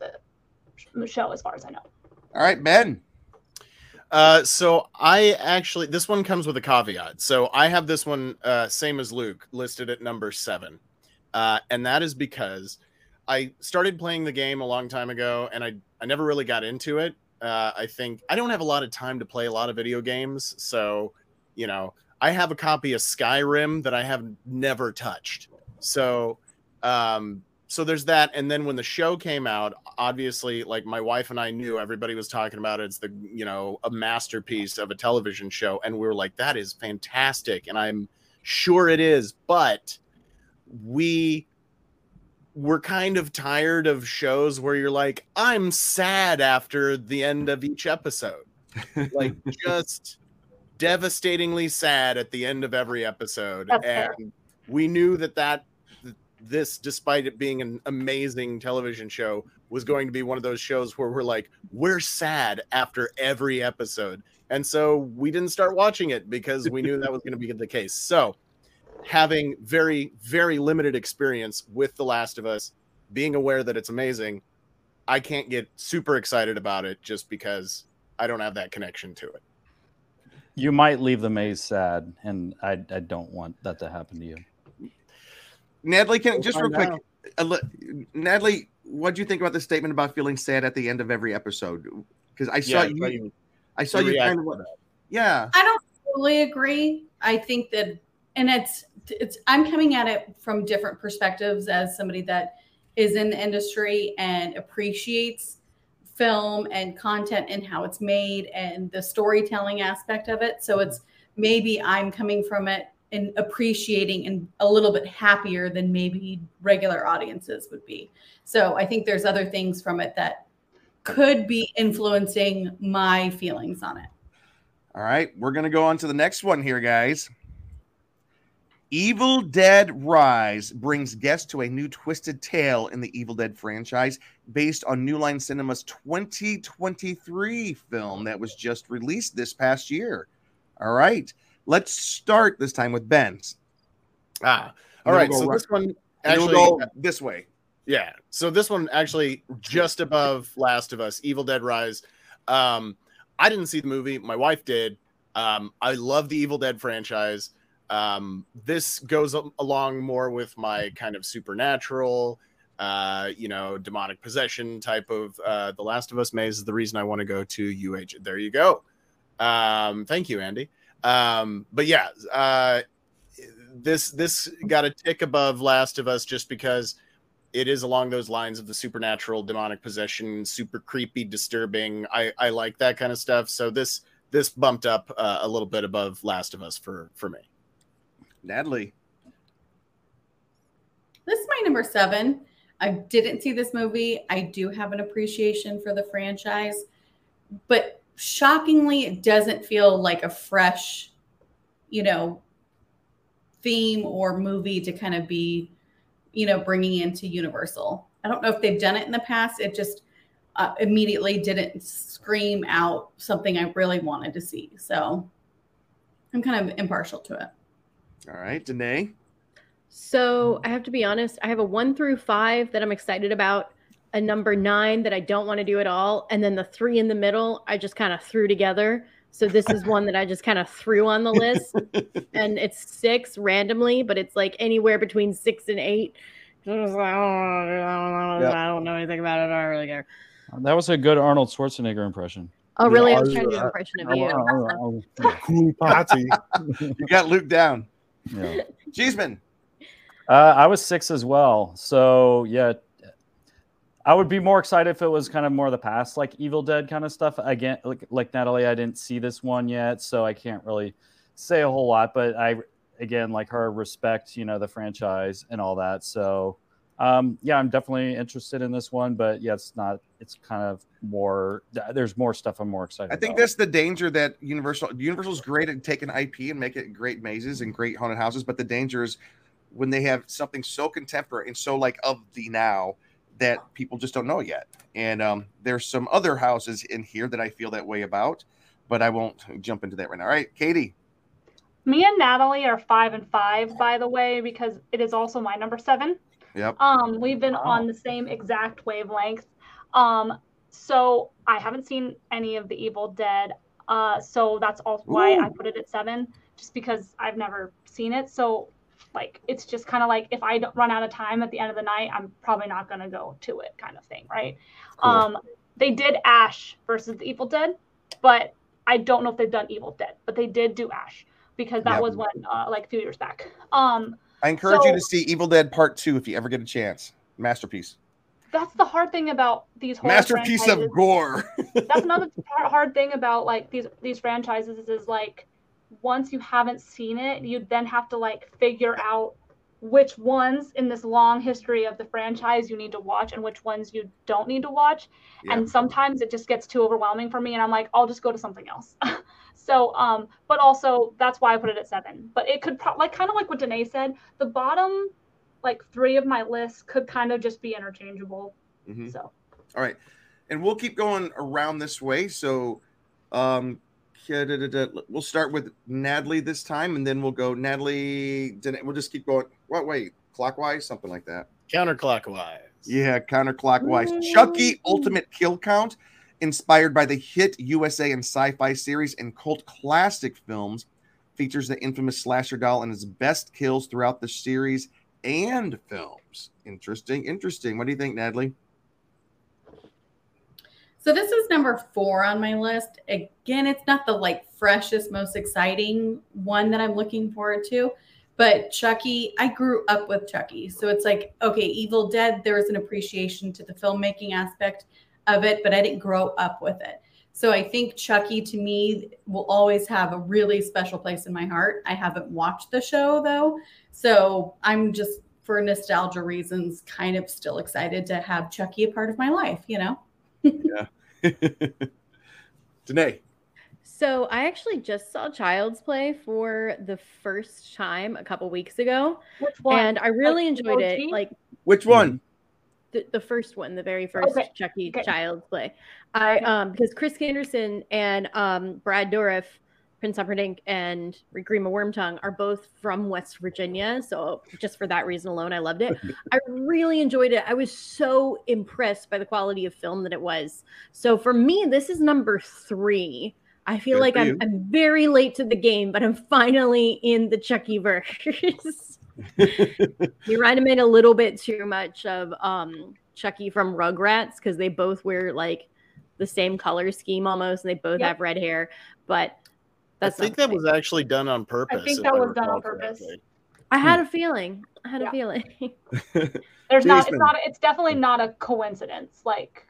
the show as far as I know. All right, Ben. Uh, so I actually, this one comes with a caveat. So I have this one, uh, same as Luke, listed at number seven. Uh, and that is because I started playing the game a long time ago and I, I never really got into it. Uh, I think I don't have a lot of time to play a lot of video games. So, you know, I have a copy of Skyrim that I have never touched. So, um, so there's that. And then when the show came out, obviously, like my wife and I knew everybody was talking about it. It's the, you know, a masterpiece of a television show. And we were like, that is fantastic. And I'm sure it is. But we were kind of tired of shows where you're like, I'm sad after the end of each episode. Like just devastatingly sad at the end of every episode. That's and fair. we knew that that this, despite it being an amazing television show, was going to be one of those shows where we're like, we're sad after every episode. And so we didn't start watching it because we knew that was going to be the case. So having very, very limited experience with The Last of Us, being aware that it's amazing, I can't get super excited about it just because I don't have that connection to it. You might leave the maze sad, and I, I don't want that to happen to you. Natalie, can We'll just real find quick, uh, li- Natalie, what do you think about the statement about feeling sad at the end of every episode? Because I saw Yeah, you, you- I saw you you kind react of, yeah. I don't totally agree. I think that, and it's it's I'm coming at it from different perspectives as somebody that is in the industry and appreciates film and content and how it's made and the storytelling aspect of it. So it's maybe I'm coming from it and appreciating and a little bit happier than maybe regular audiences would be. So I think there's other things from it that could be influencing my feelings on it. All right, we're going to go on to the next one here, guys. Evil Dead Rise brings guests to a new twisted tale in the Evil Dead franchise based on New Line Cinema's twenty twenty-three film that was just released this past year. All right, let's start this time with Ben's. Ah, And all then right. we'll So go this one And then actually, we'll go this way. yeah. So this one actually just above Last of Us, Evil Dead Rise. Um, I didn't see the movie. My wife did. Um, I love the Evil Dead franchise. Um, this goes a- along more with my kind of supernatural, uh, you know, demonic possession type of uh, The Last of Us maze is the reason I want to go to U H. There you go. Um, thank you, Andy. Um, but yeah, uh, this this got a tick above Last of Us just because it is along those lines of the supernatural, demonic possession, super creepy, disturbing. I, I like that kind of stuff. So this this bumped up uh, a little bit above Last of Us for for me. Natalie, this is my number seven. I didn't see this movie. I do have an appreciation for the franchise, but shockingly, it doesn't feel like a fresh, you know, theme or movie to kind of be, you know, bringing into Universal. I don't know if they've done it in the past. It just uh, immediately didn't scream out something I really wanted to see. So I'm kind of impartial to it. all right, Danae. So I have to be honest, I have a one through five that I'm excited about, a number nine that I don't want to do at all, and then the three in the middle I just kind of threw together. So this is one that I just kind of threw on the list, and it's six randomly, but it's like anywhere between six and eight. I don't know, I don't know anything about it. I don't really care. That was a good Arnold Schwarzenegger impression. Oh, really? I was trying to do an impression of you. Cool party. You got Luke down. Yeah. Cheeseman. Uh, I was six as well. So yeah, I would be more excited if it was kind of more of the past, like Evil Dead kind of stuff. Again, like, like Natalie, I didn't see this one yet, so I can't really say a whole lot. But I, again, like her, respect, you know, the franchise and all that. So um, yeah, I'm definitely interested in this one. But yeah, it's not. It's kind of more. There's more stuff I'm more excited. I think about. that's the danger that Universal. Universal's great at taking I P and make it great mazes and great haunted houses, but the danger is when they have something so contemporary and so like of the now that people just don't know yet. And um, there's some other houses in here that I feel that way about, but I won't jump into that right now. All right, Katie. Me and Natalie are five and five, by the way, because it is also my number seven. Yep. Um, we've been on the same exact wavelength. Um, so I haven't seen any of the Evil Dead. Uh, so that's also why Ooh. I put it at seven, just because I've never seen it. So like, it's just kind of like, if I don't run out of time at the end of the night, I'm probably not going to go to it kind of thing. Right. Cool. Um, they did Ash versus the Evil Dead, but I don't know if they've done Evil Dead, but they did do Ash because that Yep. was when, uh, like a few years back. Um, I encourage so, you to see Evil Dead Part Two if you ever get a chance. Masterpiece. That's the hard thing about these horror Masterpiece franchises. of gore. That's another hard thing about like these these franchises is like once you haven't seen it, you then have to like figure out which ones in this long history of the franchise you need to watch and which ones you don't need to watch. Yeah. And sometimes it just gets too overwhelming for me and I'm like, I'll just go to something else. So, um, but also that's why I put it at seven. But it could pro- like kind of like what Danae said, the bottom like three of my list could kind of just be interchangeable. Mhm. So, all right. And we'll keep going around this way. So um, we'll start with Natalie this time, and then we'll go Natalie. Danae, we'll just keep going. What, wait, clockwise? Something like that. Counterclockwise. Yeah, counterclockwise. Chucky Ultimate Kill Count, inspired by the hit U S A and sci-fi series and cult classic films, features the infamous slasher doll and its best kills throughout the series and films. Interesting, interesting. What do you think, Natalie? So this is number four on my list. Again, it's not the like freshest, most exciting one that I'm looking forward to, but Chucky, I grew up with Chucky. So it's like, okay, Evil Dead, there was an appreciation to the filmmaking aspect of it, but I didn't grow up with it. So I think Chucky to me will always have a really special place in my heart. I haven't watched the show though. So I'm just, for nostalgia reasons, kind of still excited to have Chucky a part of my life, you know? Yeah. Danae. So I actually just saw Child's Play for the first time a couple weeks ago. which one? And I really Like, enjoyed it. O G? Like Which one? the, the first one, the very first Okay, Chucky okay. Child's Play. I um because Chris Henderson and um Brad Dourif Prince Humperdinck and Grima Wormtongue are both from West Virginia. So just for that reason alone, I loved it. I really enjoyed it. I was so impressed by the quality of film that it was. So for me, this is number three. I feel Good like for I'm, you. I'm very late to the game, but I'm finally in the Chucky verse. You reminded me a little bit too much of um, Chucky from Rugrats because they both wear like the same color scheme almost, and they both Yep. have red hair. But that's I think not that was actually done on purpose. I think if that was done recall on purpose. correctly. I had a feeling. I had Yeah. a feeling. There's not. It's Jason. not. It's definitely not a coincidence. Like,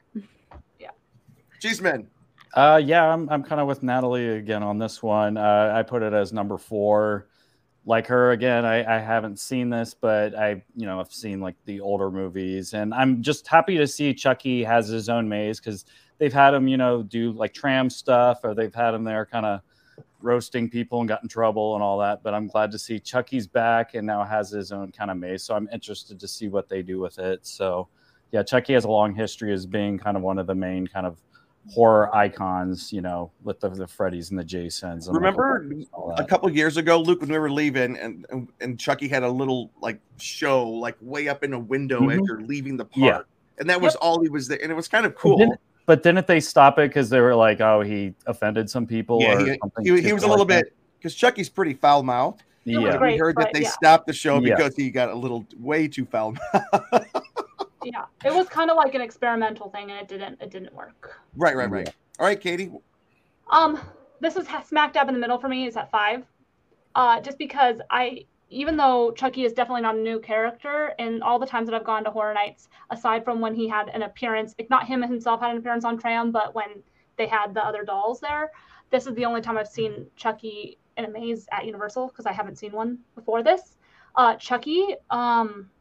Jeez, man. Uh, yeah, I'm I'm kind of with Natalie again on this one. Uh, I put it as number four. Like her again, I, I haven't seen this, but I you know I've seen like the older movies, and I'm just happy to see Chucky has his own maze because they've had him you know do like tram stuff, or they've had him there kind of roasting people and got in trouble and all that. But I'm glad to see Chucky's back and now has his own kind of maze. So I'm interested to see what they do with it. So yeah, Chucky has a long history as being kind of one of the main kind of horror icons, you know, with the, the Freddys and the Jasons. And Remember Michael Myers and all a that. couple years ago, Luke, when we were leaving, and and, and Chucky had a little like show, like way up in a window Mhm. as you're leaving the park, Yeah. and that was Yep. all he was there, and it was kind of But cool. didn't, but didn't they stop it because they were like, oh, he offended some people Yeah, or he, something? he, he stupid was a little like that? bit because Chucky's pretty foul mouthed. It was Yeah. great. We heard that but they yeah. stopped the show Yeah. because he got a little way too foul. yeah, it was kind of like an experimental thing, and it didn't. It didn't work. Right, right, right. All right, Katie. Um, this was ha- smack dab in the middle for me. Is at five. Uh, just because I, even though Chucky is definitely not a new character, and all the times that I've gone to Horror Nights, aside from when he had an appearance, like not him himself had an appearance on Tram, but when they had the other dolls there, this is the only time I've seen Chucky in a maze at Universal because I haven't seen one before this. Uh, Chucky, um,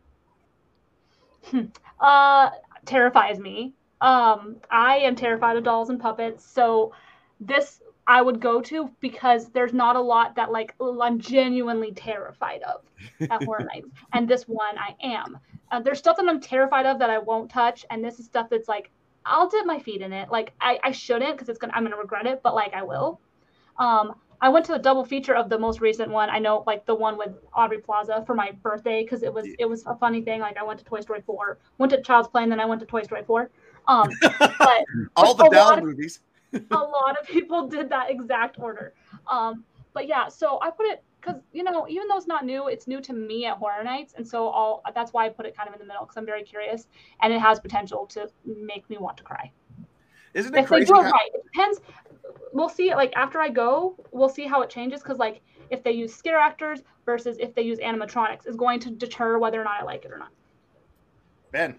uh, terrifies me. Um, I am terrified of dolls and puppets, so this I would go to because there's not a lot that like I'm genuinely terrified of at Horror Nights, and this one I am. Uh, there's stuff that I'm terrified of that I won't touch, and this is stuff that's like I'll dip my feet in it. Like I, I shouldn't because it's gonna I'm gonna regret it, but like I will. Um, I went to a double feature of the most recent one. I know, like the one with Aubrey Plaza for my birthday because it was it was a funny thing. Like I went to Toy Story four, went to Child's Play, and then I went to Toy Story four. Um, but All the a lot down of- movies. a lot of people did that exact order. Um, but yeah, so I put it because you know, even though it's not new, it's new to me at Horror Nights, and so all that's why I put it kind of in the middle because I'm very curious, and it has potential to make me want to cry. Isn't it If they crazy? do it how- right, it depends. We'll see. Like after I go, we'll see how it changes because like if they use scare actors versus if they use animatronics is going to deter whether or not I like it or not. Ben.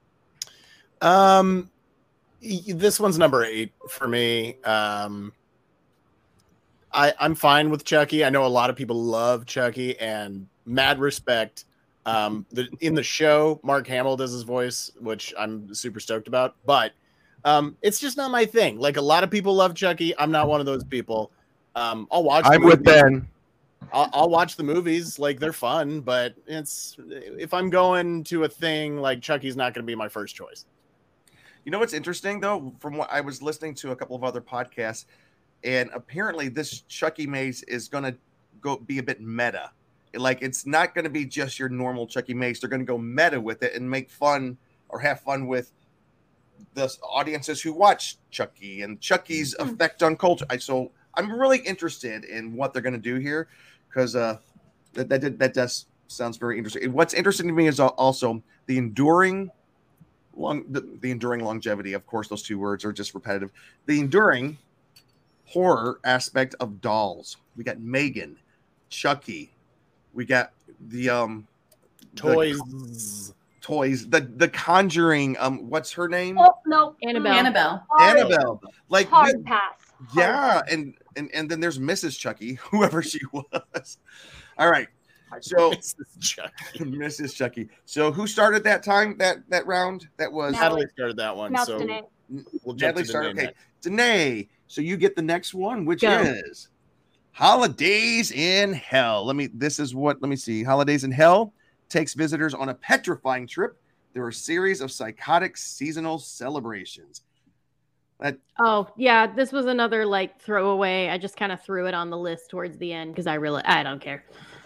Um, y- this one's number eight for me. Um, I I'm fine with Chucky. I know a lot of people love Chucky, and mad respect. Um, the in the show, Mark Hamill does his voice, which I'm super stoked about. But um, it's just not my thing. Like a lot of people love Chucky. I'm not one of those people. Um, I'll watch. the I'm with movies. Ben. I'll, I'll watch the movies, like they're fun, but it's if I'm going to a thing like Chucky's not going to be my first choice. You know what's interesting though? From what I was listening to a couple of other podcasts, and apparently this Chucky maze is going to go be a bit meta. Like it's not going to be just your normal Chucky maze. They're going to go meta with it and make fun or have fun with the audiences who watch Chucky and Chucky's Hmm. effect on culture. I, so I'm really interested in what they're going to do here because uh, that that did- that does sounds very interesting. And what's interesting to me is al- also the enduring long the, the enduring longevity. Of course, those two words are just repetitive. The enduring horror aspect of dolls. We got Megan, Chucky. We got the um the Toys. toys. The the Conjuring. Um, what's her name? Oh no, Annabelle. Annabelle. Hard, Annabelle. Like we- hard pass. Hard yeah, and, and and then there's Missus Chucky, whoever she was. All right, so Missus Chucky. Missus Chucky. So who started that time that that round? That was Natalie. Natalie started that one, Now it's so Danae. we'll jump Natalie to started. Danae Okay, next. Danae. So you get the next one, which Go. is Holidays in Hell. Let me. This is what. Let me see. Holidays in Hell takes visitors on a petrifying trip. There are a series of psychotic seasonal celebrations. That, Oh, yeah, this was another like throwaway. I just kind of threw it on the list towards the end because I really I don't care.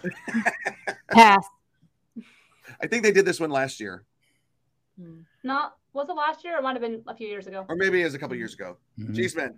Pass. I think they did this one last year, Not was it last year? Or it might have been a few years ago. or maybe it was a couple years ago. Mhm. Cheeseman.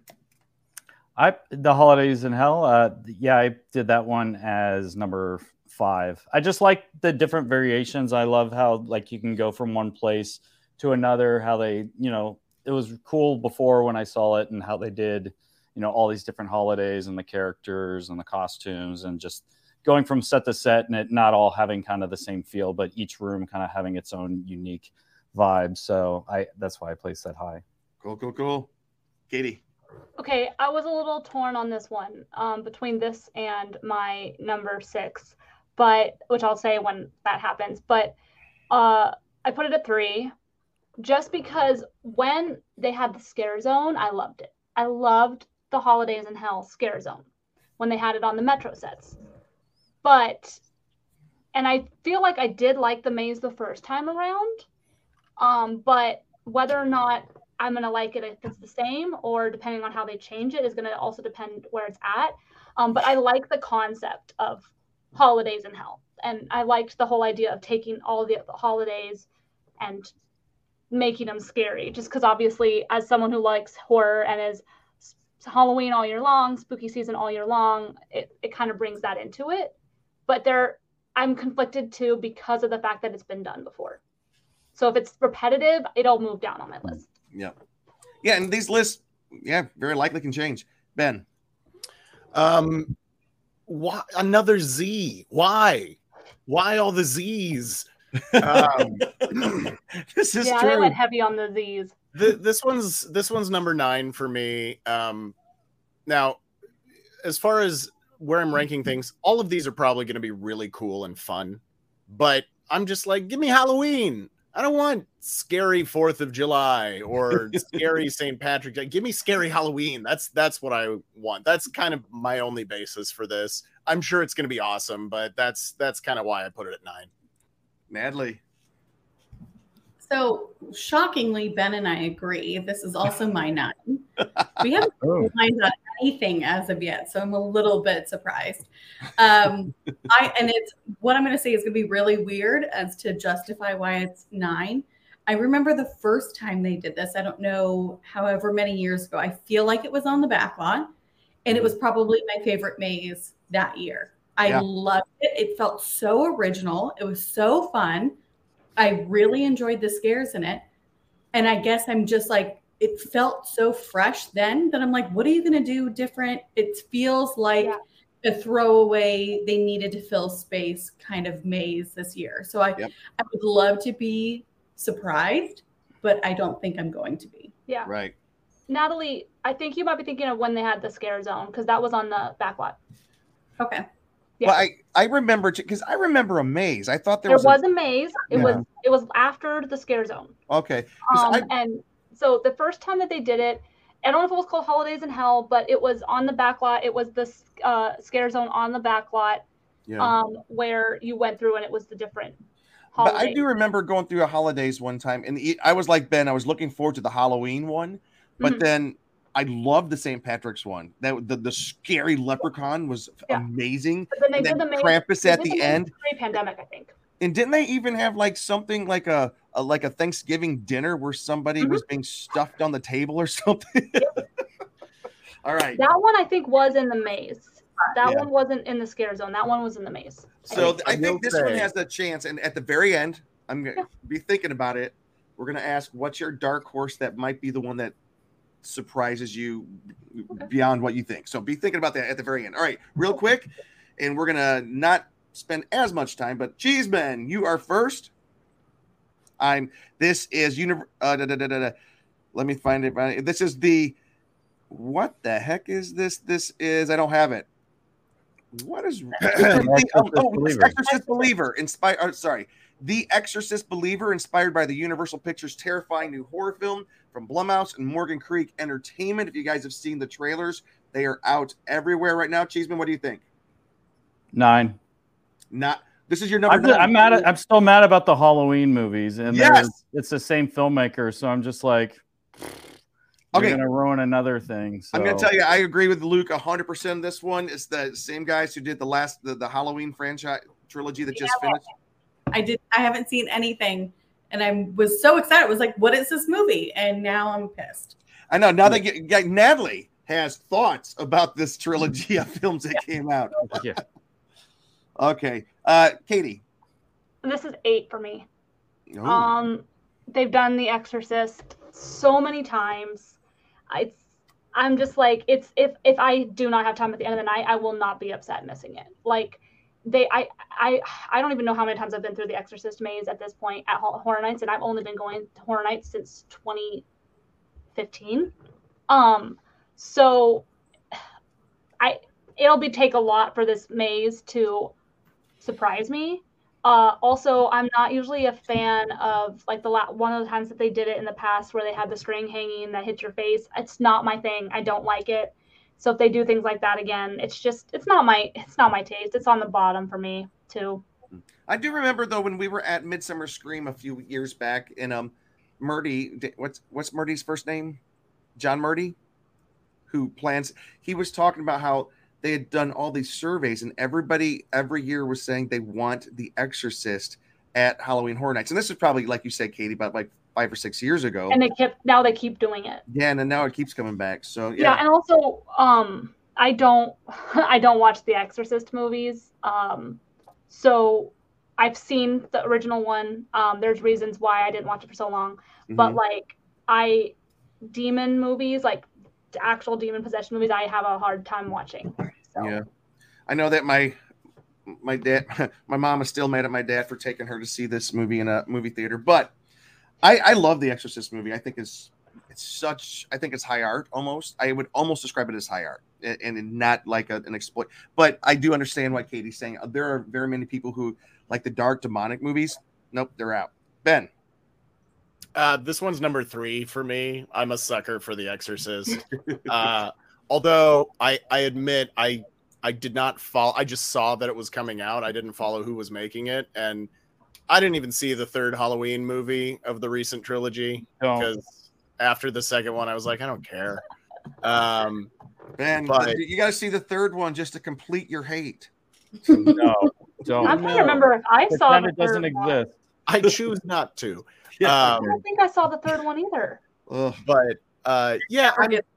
I the Holidays in Hell. Uh, yeah, I did that one as number five. I just like the different variations. I love how like you can go from one place to another. How they, you know, it was cool before when I saw it, and how they did, you know, all these different holidays and the characters and the costumes, and just going from set to set, and it not all having kind of the same feel, but each room kind of having its own unique vibe. So I that's why I placed that high. Cool, cool, cool. Katie. Okay, I was a little torn on this one um, between this and my number six, but which I'll say when that happens. But uh, I put it at three, just because when they had the Scare Zone, I loved it. I loved the Holidays in Hell Scare Zone when they had it on the Metro sets. But, and I feel like I did like the maze the first time around, um, but whether or not I'm going to like it if it's the same, or depending on how they change it, is going to also depend where it's at. Um, but I like the concept of Holidays in Hell. And I liked the whole idea of taking all the, the holidays and making them scary. Just because obviously, as someone who likes horror and is Halloween all year long, spooky season all year long, it, it kind of brings that into it. But there, I'm conflicted too because of the fact that it's been done before. So if it's repetitive, it'll move down on my list. Yeah. Yeah, and these lists, yeah, very likely can change. Ben. Um, why another Z? Why? Why all the Z's? Um, this is yeah, true. they went heavy on the Z's. The, this one's this one's number nine for me. Um, now, as far as where I'm ranking things, all of these are probably going to be really cool and fun, but I'm just like, give me Halloween. I don't want scary Fourth of July or scary Saint Patrick's Day. Give me scary Halloween. That's that's what I want. That's kind of my only basis for this. I'm sure it's going to be awesome, but that's that's kind of why I put it at nine. Natalie. So shockingly, Ben and I agree. This is also my nine. We haven't Oh. lined on anything as of yet, so I'm a little bit surprised. Um, I and it's what I'm going to say is going to be really weird as to justify why it's nine. I remember the first time they did this. I don't know, however many years ago. I feel like it was on the backlot, and it was probably my favorite maze that year. I Yeah. loved it. It felt so original. It was so fun. I really enjoyed the scares in it. And I guess I'm just like, it felt so fresh then that I'm like, what are you going to do different? It feels like Yeah. a throwaway, they needed to fill space kind of maze this year. So I, Yep. I would love to be surprised, but I don't think I'm going to be. Yeah. Right. Natalie, I think you might be thinking of when they had the Scare Zone, because that was on the backlot. Okay. Yeah. Well, I, I remember, because I remember a maze. I thought there, There was, was a maze. It Yeah. was it was after the Scare Zone. a, okay. 'Cause Um, I- and so the first time that they did it, I don't know if it was called Holidays in Hell, but it was on the backlot. It was the uh, Scare Zone on the backlot, yeah. um, where you went through and it was the different But holidays. I do remember going through a holidays one time, and the- I was like Ben. I was looking forward to the Halloween one, but Mhm. then I loved the Saint Patrick's one. That the, the scary leprechaun was Yeah. amazing, But then they and did then the maze. Krampus they at did the maze end. Pre-pandemic, I think. And didn't they even have like something like a, a like a Thanksgiving dinner where somebody Mhm. was being stuffed on the table or something? All right. That one I think was in the maze. That Yeah. one wasn't in the Scare Zone. That one was in the maze. I So think. I I will think this one say- has a chance. And at the very end, I'm going to be thinking about it. We're going to ask, what's your dark horse that might be the one that surprises you beyond what you think? So be thinking about that at the very end. All right, real quick. And we're going to not spend as much time, but Cheeseman, you are first. I'm, this is, uni- uh, da, da, da, da, da. Let me find it. This is the, what the heck is this? This is, I don't have it. What is Exorcist oh, oh, Believer. Exorcist Believer inspired? Oh, sorry, The Exorcist Believer, inspired by the Universal Pictures' terrifying new horror film from Blumhouse and Morgan Creek Entertainment. If you guys have seen the trailers, they are out everywhere right now. Cheeseman, what do you think? Nine. Not. This is your number I'm, nine. I'm mad. At, I'm still mad about the Halloween movies, and they're- Yes. it's the same filmmaker. So I'm just like, Okay, You're Okay. gonna ruin another thing. So. I'm gonna tell you, I agree with Luke one hundred percent on this one. It's the same guys who did the last the, the Halloween franchise trilogy that just Yeah. finished. I did. I haven't seen anything, and I was so excited. I was like, "What is this movie?" And now I'm pissed. I know. Now that you, yeah, Natalie has thoughts about this trilogy of films that came out. Yeah. Okay, uh, Katie. This is eight for me. Oh. Um, they've done The Exorcist so many times. I, I'm just like, it's if if I do not have time at the end of the night, I will not be upset missing it. Like, they, I, I, I don't even know how many times I've been through the Exorcist maze at this point at Horror Nights, and I've only been going to Horror Nights since twenty fifteen. Um, so I, it'll be take a lot for this maze to surprise me. Uh, also, I'm not usually a fan of like the la- one of the times that they did it in the past where they had the string hanging that hits your face. It's not my thing. I don't like it. So if they do things like that again, it's just it's not my it's not my taste. It's on the bottom for me too. I do remember though when we were at Midsummer Scream a few years back, and um, Murdy, what's what's Murdy's first name? John Murdy, who plans. He was talking about how they had done all these surveys, and everybody every year was saying they want The Exorcist at Halloween Horror Nights. And this is probably, like you said, Katie, about like five or six years ago. And they kept now they keep doing it. Yeah, and then now it keeps coming back. So yeah, Yeah, and also um I don't I don't watch the Exorcist movies. Um so I've seen the original one. Um there's reasons why I didn't watch it for so long. Mm-hmm. But like I demon movies, like actual demon possession movies, I have a hard time watching. So. Yeah, I know that my my dad, my mom is still mad at my dad for taking her to see this movie in a movie theater. But I, I love the Exorcist movie. I think it's it's such. I think it's high art almost. I would almost describe it as high art and, and not like a, an exploit. But I do understand what Katie's saying. There are very many people who like the dark demonic movies. Nope, they're out. Ben. Uh, this one's number three for me. I'm a sucker for The Exorcist. uh, although I, I admit I I did not follow. I just saw that it was coming out. I didn't follow who was making it, and I didn't even see the third Halloween movie of the recent trilogy because after the second one, I was like, I don't care. Um, Ben, but, you got to see the third one just to complete your hate. No, don't. I'm trying to remember if I saw Pretend the it doesn't third one. exist. I choose not to. Yeah. I Um, don't think I saw the third one either. Ugh. but uh, yeah, I Forget-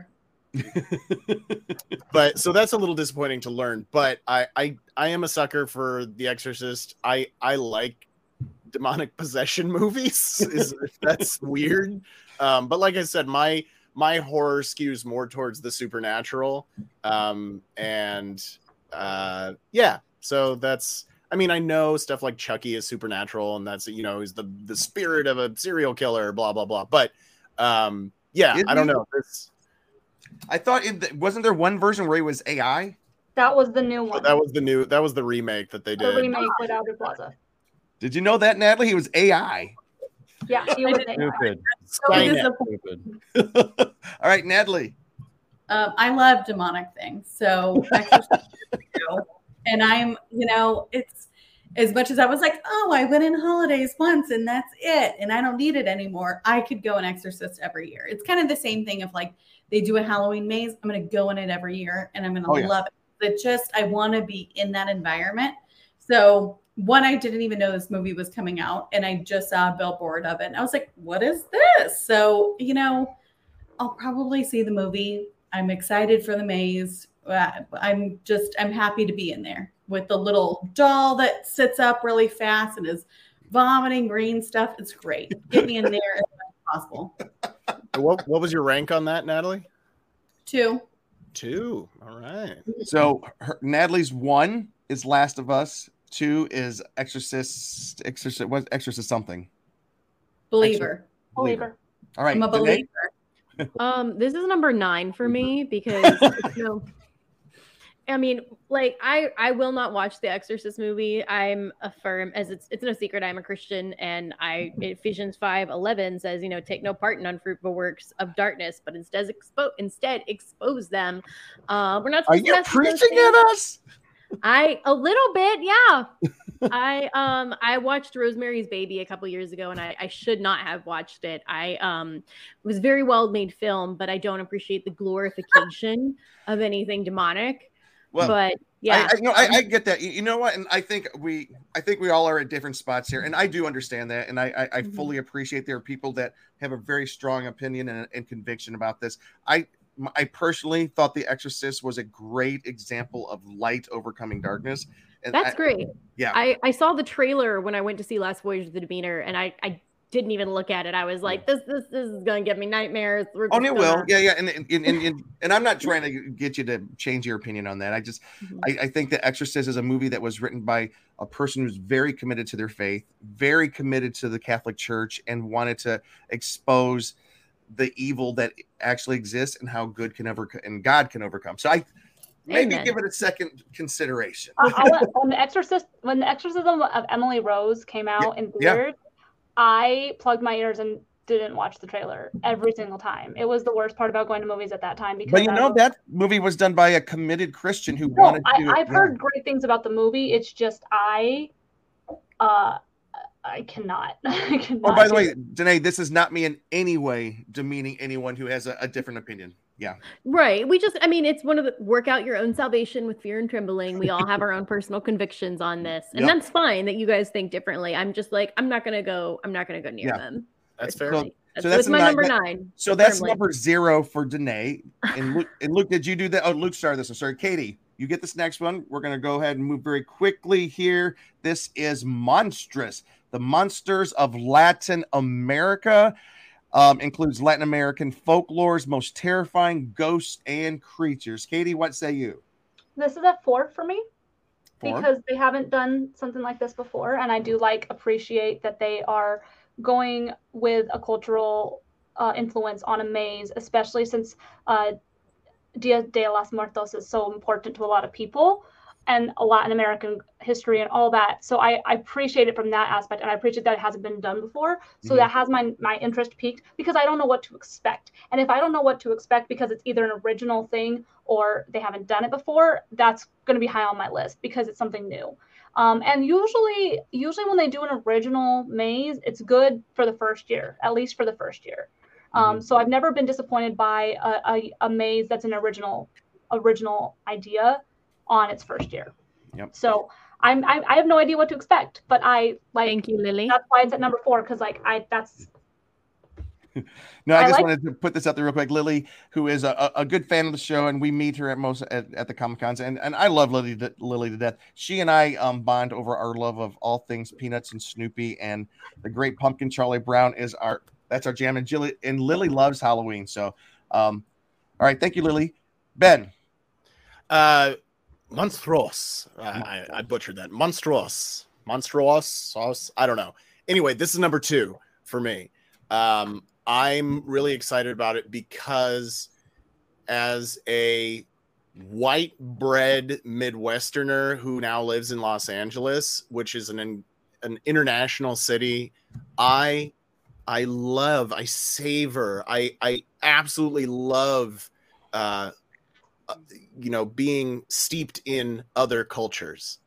but so that's a little disappointing to learn. But I, I, I am a sucker for The Exorcist. I, I like demonic possession movies. Is that's weird. Um, but like I said, my my horror skews more towards the supernatural. Um, and uh, yeah, so that's. I mean, I know stuff like Chucky is supernatural, and that's you know he's the the spirit of a serial killer, blah blah blah. But um, yeah, Isn't I don't he? know. This, I thought it wasn't there one version where he was A I. That was the new one. that was the new. That was the remake that they the did. remake with Aubrey Plaza. Did you know that, Natalie? He was A I. Yeah, he was there. Stupid. So Skynet. disappointed. Stupid. All right, Natalie. Um, I love demonic things, so Exorcist too. And I'm, you know, it's as much as I was like, oh, I went in holidays once and that's it, and I don't need it anymore. I could go an Exorcist every year. It's kind of the same thing of like they do a Halloween maze. I'm going to go in it every year, and I'm going to Oh, yeah. love it. But just I want to be in that environment. So one, I didn't even know this movie was coming out, and I just saw a billboard of it, and I was like, what is this? So you know, I'll probably see the movie. I'm excited for the maze. Uh, I'm just, I'm happy to be in there with the little doll that sits up really fast and is vomiting green stuff. It's great. Get me in there as much as possible. What what was your rank on that, Natalie? Two. Two. All right. So her, Natalie's one is Last of Us. Two is Exorcist. Exorcist. What? Exorcist something. Believer. Believer. All right. I'm a Danae? believer. Um, this is number nine for me because you know, I mean, like I I will not watch the Exorcist movie. I'm a firm as it's it's no secret I'm a Christian, and I Ephesians five eleven says, you know, take no part in unfruitful works of darkness, but instead expose instead expose them. Uh, we're not. Are supposed to you mess with those preaching things. at us? I a little bit, yeah. I um I watched Rosemary's Baby a couple years ago, and I, I should not have watched it. I um it was a very well made film, but I don't appreciate the glorification of anything demonic. Well, but yeah, I, I, you know, I, I get that. You, you know what? And I think we, I think we all are at different spots here, and I do understand that, and I, I, I Mhm. fully appreciate there are people that have a very strong opinion and, and conviction about this. I, I personally thought The Exorcist was a great example of light overcoming darkness. And that's I- great. Yeah. I, I saw the trailer when I went to see Last Voyage of the Demeanor, and I, I didn't even look at it. I was like, this this this is gonna give me nightmares. We're Oh, just it will. gonna- Yeah, yeah. And and, and, and and I'm not trying to get you to change your opinion on that. I just Mhm. I, I think The Exorcist is a movie that was written by a person who's very committed to their faith, very committed to the Catholic Church, and wanted to expose the evil that actually exists and how good can ever and God can overcome. So I maybe Amen. give it a second consideration. I, I went, when the Exorcist, when the Exorcism of Emily Rose came out in yeah. theaters, I plugged my ears and didn't watch the trailer every single time. It was the worst part about going to movies at that time because But you I know was- that movie was done by a committed Christian who No, wanted I, to. I've yeah. heard great things about the movie. It's just I, uh, I cannot. I cannot. Oh, by the do way, it. Danae, this is not me in any way demeaning anyone who has a, a different opinion. Yeah. Right. We just, I mean, it's one of the work out your own salvation with fear and trembling. We all have our own personal convictions on this. And Yep. that's fine that you guys think differently. I'm just like, I'm not going to go, I'm not going to go near Yeah. them. That's fair. personally. So That's, that's that's a my nine- number that- nine. So that's firmly. number zero for Danae. And Luke, and Luke, did you do that? Oh, Luke started this one. Sorry, Katie, you get this next one. We're going to go ahead and move very quickly here. This is Monstrous. The Monsters of Latin America um, includes Latin American folklore's most terrifying ghosts and creatures. Katie, what say you? This is a four for me. Four? Because they haven't done something like this before, and I do like appreciate that they are going with a cultural uh, influence on a maze, especially since uh, Dia de los Muertos is so important to a lot of people and a Latin American history and all that. So I, I appreciate it from that aspect, and I appreciate that it hasn't been done before. So Mhm. that has my my interest peaked because I don't know what to expect. And if I don't know what to expect because it's either an original thing or they haven't done it before, that's going to be high on my list because it's something new. Um, and usually, usually when they do an original maze, it's good for the first year, at least for the first year. Um, so I've never been disappointed by a, a, a maze that's an original, original idea on its first year. Yep. So I'm, I, I have no idea what to expect, but I like. Thank you, Lily. That's why it's at number four because like I that's No, I, I just like- wanted to put this out there real quick. Lily, who is a, a good fan of the show, and we meet her at most at, at the Comic Cons, and, and I love Lily to, Lily to death. She and I um, bond over our love of all things Peanuts and Snoopy, and the Great Pumpkin. Charlie Brown is our that's our jam, and Jilly, and Lily loves Halloween. So, um, all right, thank you, Lily. Ben, Uh, Monstros. Uh, I, I butchered that. Monstros. Monstros sauce. I don't know. Anyway, this is number two for me. Um, I'm really excited about it because as a white bread Midwesterner who now lives in Los Angeles, which is an an international city, I I love, I savor, I I absolutely love uh uh, you know, being steeped in other cultures,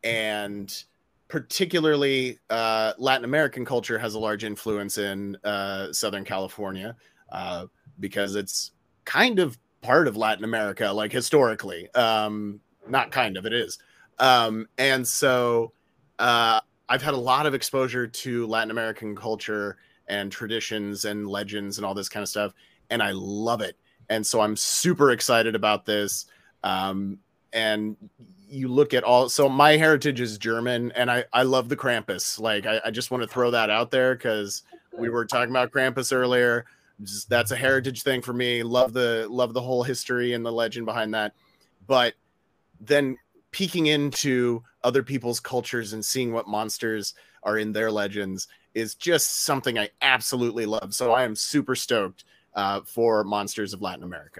and particularly uh, Latin American culture has a large influence in uh, Southern California uh, because it's kind of part of Latin America, like historically. Um, not kind of, it is. Um, and so uh, I've had a lot of exposure to Latin American culture and traditions and legends and all this kind of stuff, and I love it. And so I'm super excited about this. Um, and you look at all, so my heritage is German, and I, I love the Krampus. Like, I, I just want to throw that out there because we were talking about Krampus earlier. Just, that's a heritage thing for me. Love the, love the whole history and the legend behind that. But then peeking into other people's cultures and seeing what monsters are in their legends is just something I absolutely love. So I am super stoked Uh, for Monsters of Latin America.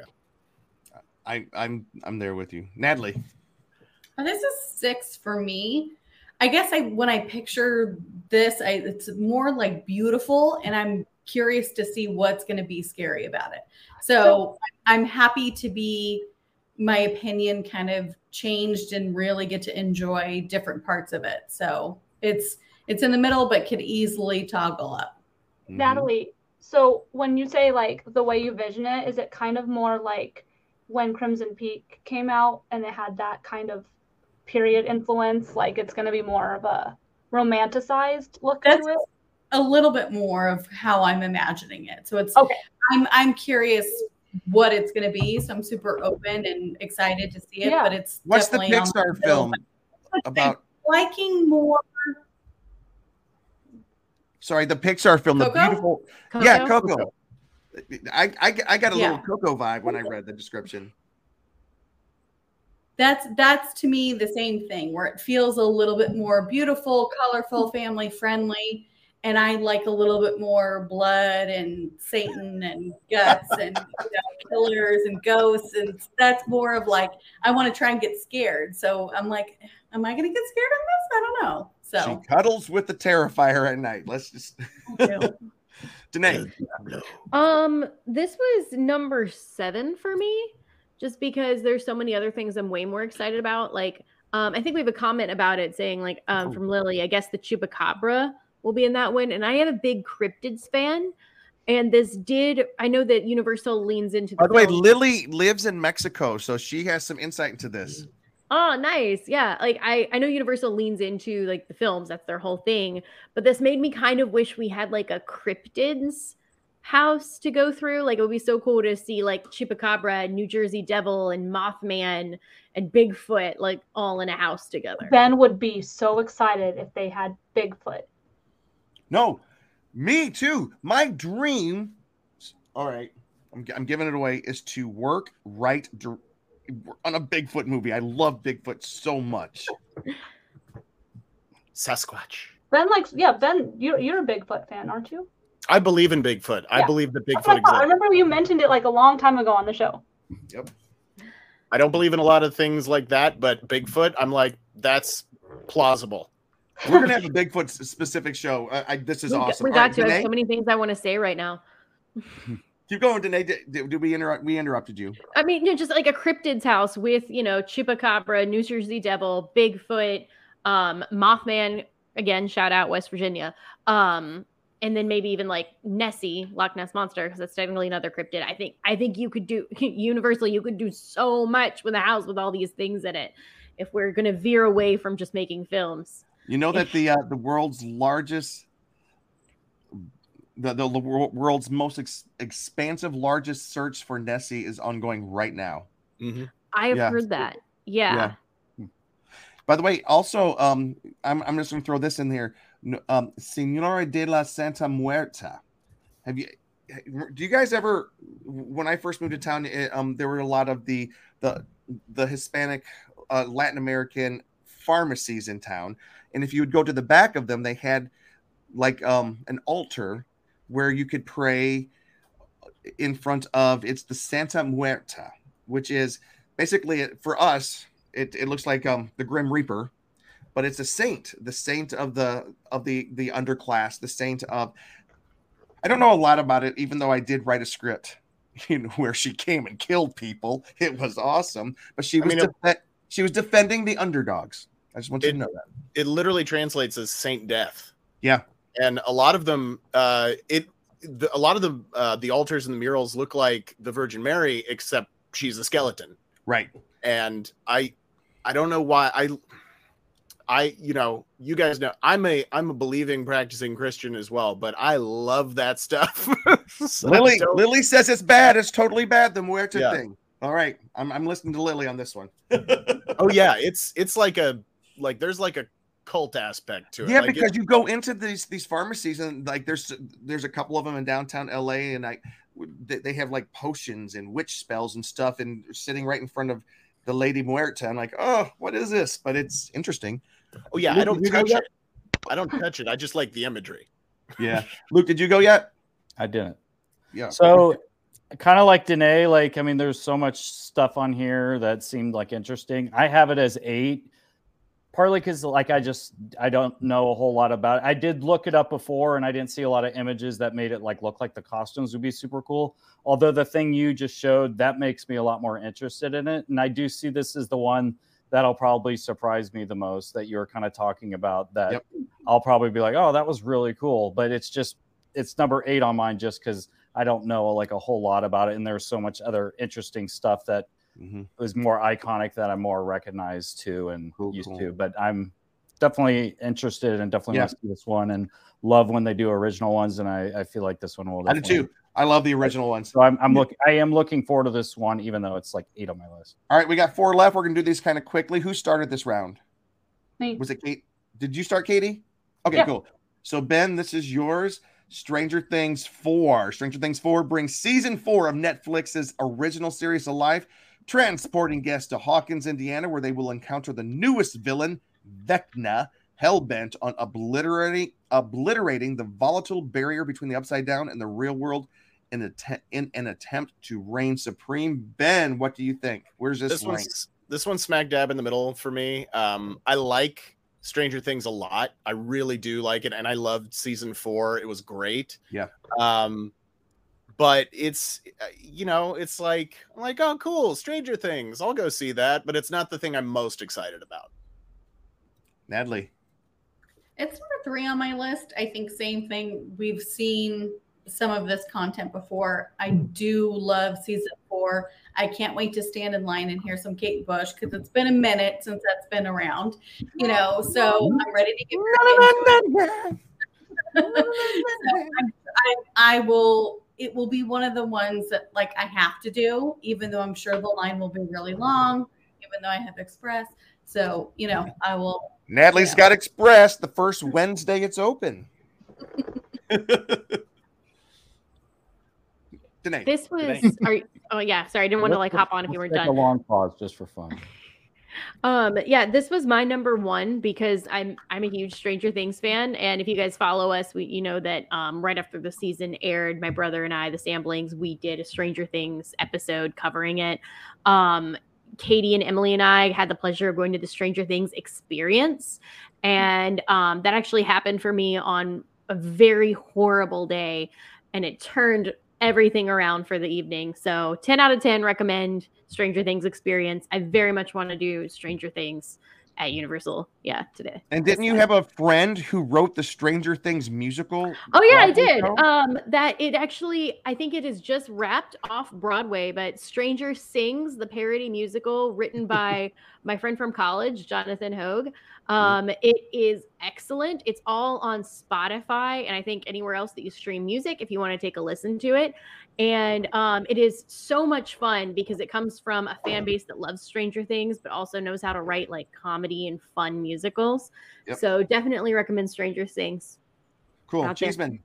I, I'm I'm there with you, Natalie. Uh, This is six for me. I guess I when I picture this, I, it's more like beautiful, and I'm curious to see what's going to be scary about it. So I'm happy to be my opinion kind of changed and really get to enjoy different parts of it. So it's it's in the middle, but could easily toggle up. Mhm. Natalie, so when you say like the way you vision it, is it kind of more like when Crimson Peak came out and it had that kind of period influence? Like it's going to be more of a romanticized look That's to it? a little bit more of how I'm imagining it. So it's Okay. I'm I'm curious what it's going to be. So I'm super open and excited to see it. Yeah. But it's What's the definitely on Pixar the film bill. about? Liking more. Sorry, the Pixar film, Coco? the beautiful. Coco? Yeah, Coco. I, I I got a Yeah. little Coco vibe when I read the description. That's that's to me the same thing, where it feels a little bit more beautiful, colorful, family friendly, and I like a little bit more blood and Satan and guts and you know, killers and ghosts, and that's more of like I want to try and get scared. So I'm like, am I going to get scared on this? I don't know. So She cuddles with the Terrifier at night. Let's just. Danae. Um, this was number seven for me, just because there's so many other things I'm way more excited about. Like, um, I think we have a comment about it saying, like, um, from Lily, I guess the Chupacabra will be in that one. And I am a big cryptids fan. And this did, I know that Universal leans into the By the way, film. Lily lives in Mexico, so she has some insight into this. Oh, nice. Yeah. Like I, I know Universal leans into like the films. That's their whole thing. But this made me kind of wish we had like a cryptids house to go through. Like it would be so cool to see like Chupacabra and New Jersey Devil and Mothman and Bigfoot like all in a house together. Ben would be so excited if they had Bigfoot. No, me too. My dream, all right, I'm, I'm giving it away, is to work right dir- on a Bigfoot movie. I love Bigfoot so much. Sasquatch. Ben likes, yeah, Ben, you're you're a Bigfoot fan, aren't you? I believe in Bigfoot. I Yeah. believe that That's what I Bigfoot thought. I exists. remember you mentioned it like a long time ago on the show. Yep. I don't believe in a lot of things like that, but Bigfoot, I'm like, that's plausible. We're gonna have a Bigfoot s- specific show. I, I, this is we got, awesome. we All got right, to. I have Danae, so many things I want to say right now. keep going, Danae. Did, did, did we interrupt? We interrupted you. I mean, you know, just like a cryptids house with, you know, Chupacabra, New Jersey Devil, Bigfoot, um, Mothman, again, shout out West Virginia. Um, and then maybe even like Nessie, Loch Ness Monster, because that's technically another cryptid. I think I think you could do Universal, you could do so much with a house with all these things in it if we're gonna veer away from just making films. You know that the uh, the world's largest, the the, the wor- world's most ex- expansive, largest search for Nessie is ongoing right now. Mm-hmm. I have Yeah. heard that. Yeah. Yeah. By the way, also, um, I'm I'm just gonna throw this in here. No- Um, Señora de la Santa Muerta. Have you? Do you guys ever? When I first moved to town, it, um, there were a lot of the the the Hispanic, uh, Latin American pharmacies in town, and if you would go to the back of them, they had like um an altar where you could pray in front of. It's the Santa Muerta, which is basically for us. It, it looks like um the Grim Reaper, but it's a saint, the saint of the of the the underclass, the saint of. I don't know a lot about it, even though I did write a script, you know, where she came and killed people. It was awesome, but she I was mean, it- defe- she was defending the underdogs. I just want you It- to know that. It literally translates as Saint Death. Yeah, And a lot of them, uh, it the, a lot of the uh, the altars and the murals look like the Virgin Mary, except she's a skeleton. right. And I, I don't know why I, I you know you guys know I'm a I'm a believing practicing Christian as well, but I love that stuff. So Lily don't- Lily says it's bad. It's totally bad. The Muerta Yeah. thing. All right, I'm I'm listening to Lily on this one. oh yeah, it's it's like a like there's like a cult aspect to it. Yeah, Like, because it- you go into these these pharmacies and like there's there's a couple of them in downtown L A, and I they they have like potions and witch spells and stuff, and sitting right in front of the Lady Muerta. I'm like, oh, what is this? But it's interesting. oh yeah, I Luke, don't did you go touch yet? it. I don't touch it. I just like the imagery. Yeah, Luke, did you go yet? I didn't. Yeah. So, kind of like Danae, like, I mean, there's so much stuff on here that seemed like interesting. I have it as eight. partly because like I just I don't know a whole lot about it. I did look it up before, and I didn't see a lot of images that made it like look like the costumes would be super cool. Although the thing you just showed, that makes me a lot more interested in it, and I do see this as the one that'll probably surprise me the most that you were kind of talking about. That Yep. I'll probably be like, oh, that was really cool. But it's just it's number eight on mine just because I don't know like a whole lot about it, and there's so much other interesting stuff that Mm-hmm. was more iconic that I'm more recognized to and Cool, used cool. to. But I'm definitely interested and definitely Yeah. want to see this one, and love when they do original ones. And I, I feel like this one will. I do definitely- too. I love the original ones. So I'm, I'm looking. I am looking forward to this one, even though it's like eight on my list. All right, we got four left. We're gonna do these kind of quickly. Who started this round? Me. Was it Kate? Did you start, Katie? Okay, Yeah. cool. So Ben, this is yours. Stranger Things four. Stranger Things four brings season four of Netflix's original series to life, transporting guests to Hawkins, Indiana, where they will encounter the newest villain, Vecna, hell-bent on obliterating obliterating the volatile barrier between the Upside Down and the real world in, att- in an attempt to reign supreme. Ben, what do you think? Where's this, This rank? one's this one's smack dab in the middle for me. Um, I like Stranger Things a lot. I really do like it, and I loved season four. It was great. Yeah. Um, but it's uh, you know, it's like I'm like, oh, cool, Stranger Things. I'll go see that, but it's not the thing I'm most excited about. Natalie. It's number three on my list. I think same thing. We've seen some of this content before. I do love season four. I can't wait to stand in line and hear some Kate Bush because it's been a minute since that's been around. You know, so I'm ready to get into it. So I'm, I, I will. It will be one of the ones that like I have to do, even though I'm sure the line will be really long, even though I have Express. So you know, I will. Natalie's Yeah. got Express the first Wednesday it's open. Danae. This was. Danae. Are, you- oh yeah, sorry, I didn't want to like hop on if you Let's weren't take done. a long pause just for fun. Um, yeah, this was my number one because I'm I'm a huge Stranger Things fan, and if you guys follow us, we you know that um right after the season aired, my brother and I, the Samblings, we did a Stranger Things episode covering it. Um, Katie and Emily and I had the pleasure of going to the Stranger Things experience, and um, that actually happened for me on a very horrible day, and it turned everything around for the evening. So ten out of ten recommend Stranger Things experience. I very much want to do Stranger Things at Universal. Yeah, today. And didn't you have a friend who wrote the Stranger Things musical? Oh yeah, I Broadway did. show? Um, that it actually, I think it is just wrapped off Broadway, but Stranger Sings, the parody musical written by my friend from college, Jonathan Hogue. Um, it is excellent. It's all on Spotify and I think anywhere else that you stream music if you want to take a listen to it. And um, it is so much fun because it comes from a fan base that loves Stranger Things, but also knows how to write like comedy and fun musicals. Yep. So definitely recommend Stranger Things. Cool. out there. Cheeseman.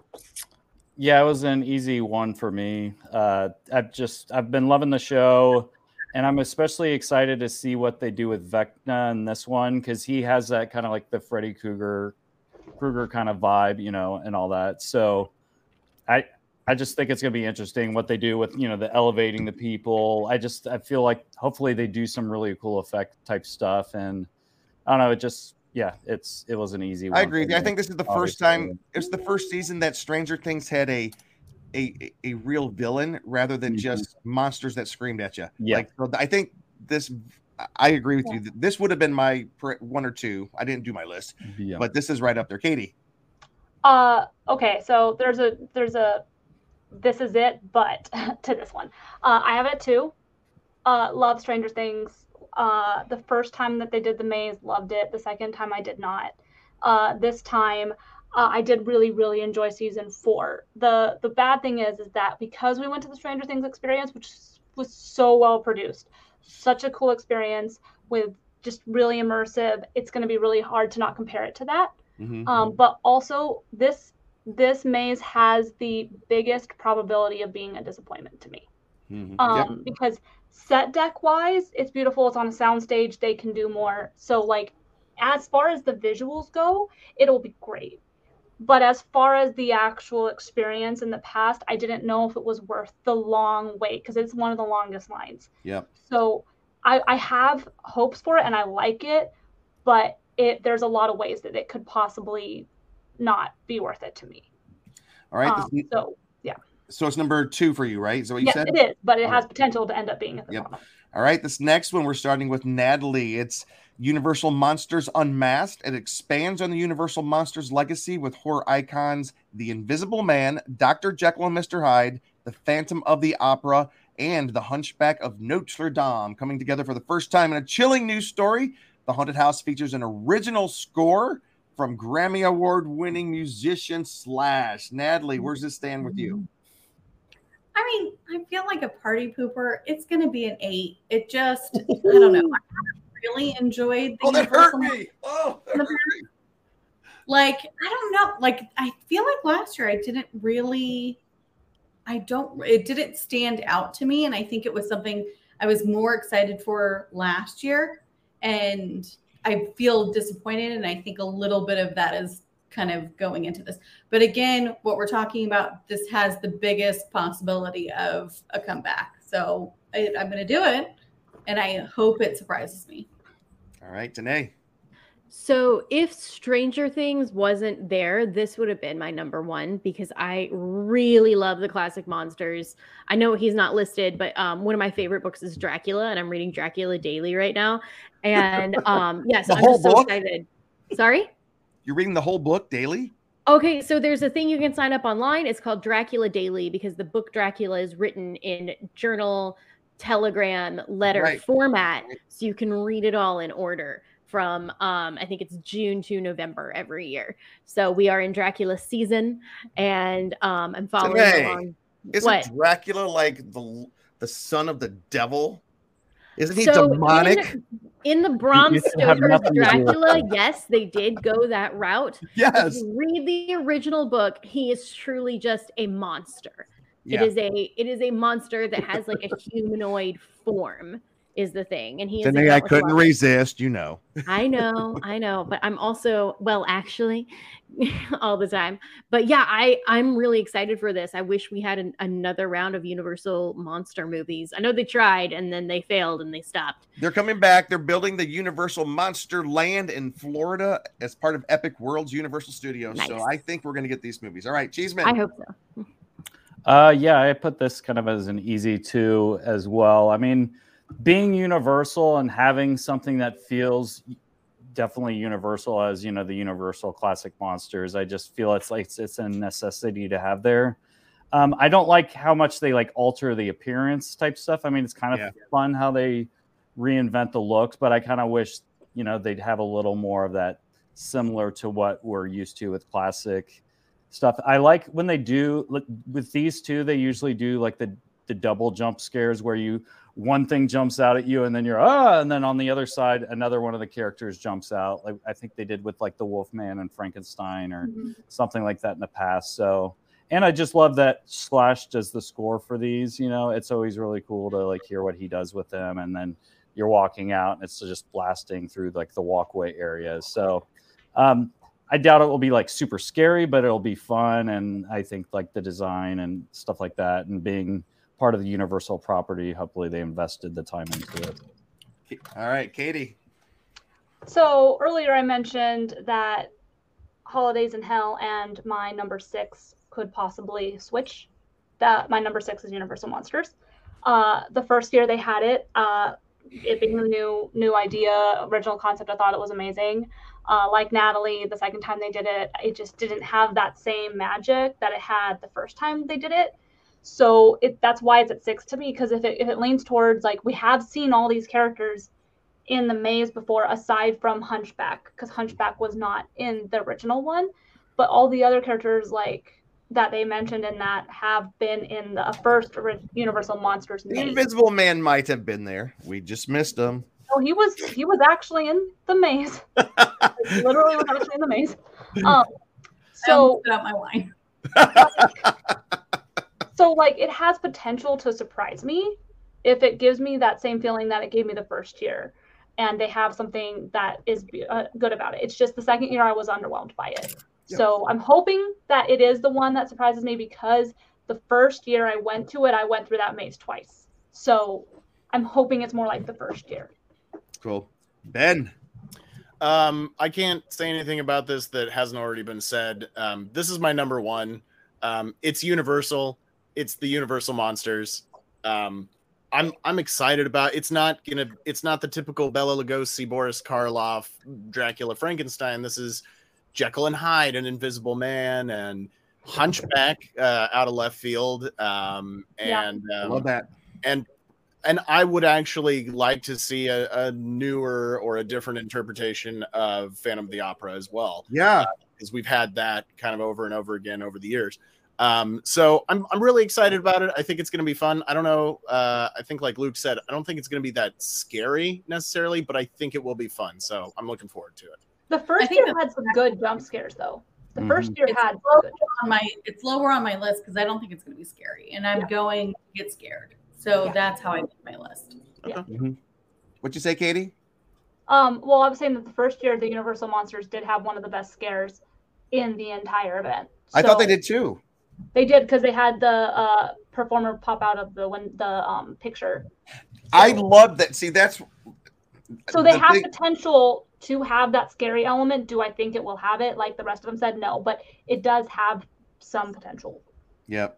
Yeah, it was an easy one for me. Uh, I've just I've been loving the show, and I'm especially excited to see what they do with Vecna in this one because he has that kind of like the Freddy Krueger, Krueger kind of vibe, you know, and all that. So, I I just think it's gonna be interesting what they do with you know the elevating the people. I just I feel like hopefully they do some really cool effect type stuff, and I don't know. It just yeah, it's it was an easy one. I agree. for I me, think this is the first obviously. time. It's the first season that Stranger Things had a a a real villain rather than Mhm. just monsters that screamed at you. Yeah. Like so I think this. I agree with you. This would have been my pr- one or two. I didn't do my list, Yeah. but this is right up there. Katie. Uh, okay, so there's a there's a this is it, but to this one, uh, I have it too. Uh, love Stranger Things. Uh, the first time that they did the maze, loved it. The second time I did not. Uh, this time, uh, I did really really enjoy season four. The the bad thing is is that because we went to the Stranger Things experience, which was so well produced, such a cool experience with just really immersive. It's going to be really hard to not compare it to that. Mhm. Um, but also this this maze has the biggest probability of being a disappointment to me. Mhm. Um, Yep. because set deck wise, it's beautiful. It's on a soundstage. They can do more. So like, as far as the visuals go, it'll be great. But as far as the actual experience in the past, I didn't know if it was worth the long wait because it's one of the longest lines. Yep. So I, I have hopes for it and I like it, but it there's a lot of ways that it could possibly not be worth it to me. All right. Um, this- so yeah. So it's number two for you, right? Is that what you Yes, said? it is, but it All has right. potential to end up being at the Yep. bottom. All right. This next one, we're starting with Natalie. It's Universal Monsters Unmasked. It expands on the Universal Monsters legacy with horror icons The Invisible Man, Doctor Jekyll and Mister Hyde, The Phantom of the Opera, and The Hunchback of Notre Dame coming together for the first time in a chilling new story. The Haunted House features an original score from Grammy Award winning musician Slash. Natalie, where's this stand with you? I mean, I feel like a party pooper. It's going to be an eight. It just, I don't know. I haven't really enjoyed the Oh, that hurt Universal me. Oh, that hurt me. Like, I don't know. Like, I feel like last year I didn't really, I don't, it didn't stand out to me. And I think it was something I was more excited for last year. And I feel disappointed. And I think a little bit of that is kind of going into this. But again, what we're talking about, this has the biggest possibility of a comeback. So I, I'm going to do it. And I hope it surprises me. All right, Danae. So if Stranger Things wasn't there, this would have been my number one because I really love the classic monsters. I know he's not listed, but um, one of my favorite books is Dracula, and I'm reading Dracula daily right now. And um, yes, The I'm whole just so book? excited. Sorry? You're reading the whole book daily? Okay, so there's a thing you can sign up online. It's called Dracula Daily because the book Dracula is written in journal, telegram, letter Right. format, so you can read it all in order from um I think it's June to November every year. So we are in Dracula season, and um I'm following Danae, along. Isn't What? Dracula like the the son of the devil? Isn't he So demonic? In, in the Bram You have Stoker's nothing to do with Dracula, it. yes, they did go that route. If Yes. you read the original book, he is truly just a monster. Yeah. It is a it is a monster that has like a humanoid form is the thing. And he is Danae, I dealt with a couldn't lot of- resist, you know. I know, I know, but I'm also, well, actually, all the time. But yeah, I I'm really excited for this. I wish we had an, another round of Universal monster movies. I know they tried and then they failed and they stopped. They're coming back. They're building the Universal Monster Land in Florida as part of Epic World's Universal Studios. So Nice. I think we're going to get these movies. All right, Cheeseman. I hope so. Uh, yeah, I put this kind of as an easy two as well. I mean, being Universal and having something that feels definitely Universal as, you know, the Universal classic monsters, I just feel it's like it's, it's a necessity to have there. Um, I don't like how much they like alter the appearance type stuff. I mean, it's kind of Yeah. fun how they reinvent the looks, but I kind of wish, you know, they'd have a little more of that similar to what we're used to with classic stuff. I like when they do like, with these two, they usually do like the the double jump scares where you one thing jumps out at you and then you're ah, and then on the other side another one of the characters jumps out. Like I think they did with like the Wolfman and Frankenstein or Mm-hmm. something like that in the past. So, and I just love that Slash does the score for these. You know, it's always really cool to like hear what he does with them, and then you're walking out and it's just blasting through like the walkway areas. So, um, I doubt it will be like super scary, but it'll be fun. And I think like the design and stuff like that, and being part of the Universal property, hopefully they invested the time into it. All right, Katie. So earlier I mentioned that Holidays in Hell and my number six could possibly switch. That my number six is Universal Monsters. Uh, the first year they had it, uh, it being a new new idea, original concept, I thought it was amazing. Uh, like Natalie, the second time they did it, it just didn't have that same magic that it had the first time they did it. So it that's why it's at six to me, because if it if it leans towards, like, we have seen all these characters in the maze before, aside from Hunchback, because Hunchback was not in the original one, but all the other characters like that they mentioned in that have been in the first ori- Universal Monsters The maze. Invisible Man might have been there. We just missed him. So he was he was actually in the maze. Like, literally was actually in the maze. Um, so Spit out my wine. so like it has potential to surprise me if it gives me that same feeling that it gave me the first year, and they have something that is uh, good about it. It's just the second year I was underwhelmed by it. Yeah. So I'm hoping that it is the one that surprises me, because the first year I went to it, I went through that maze twice. So I'm hoping it's more like the first year. Cool. Ben. Um, I can't say anything about this that hasn't already been said. Um, this is my number one. Um, it's Universal. It's the Universal Monsters. Um, I'm I'm excited about. It's not gonna. It's not the typical Bela Lugosi, Boris Karloff, Dracula, Frankenstein. This is Jekyll and Hyde, an Invisible Man, and Hunchback uh, out of left field. Um, and I um, love that. And and I would actually like to see a, a newer or a different interpretation of Phantom of the Opera as well. Yeah, because uh, we've had that kind of over and over again over the years. Um, so I'm I'm really excited about it. I think it's going to be fun. I don't know. Uh, I think like Luke said, I don't think it's going to be that scary necessarily, but I think it will be fun. So I'm looking forward to it. The first think year the- had some good jump scares, though. The Mhm. first year It's had some lower good. on my it's lower on my list because I don't think it's going to be scary, and I'm Yeah. going to get scared. So Yeah. that's how I make my list. What'd you say, Katie? Um, well, I was saying that the first year the Universal Monsters did have one of the best scares in the entire event. I thought they So- did too. They did because they had the uh, performer pop out of the when the um, picture. I love that. See, that's So they the have thing- potential to have that scary element. Do I think it will have it? Like the rest of them said, no, but it does have some potential. Yep.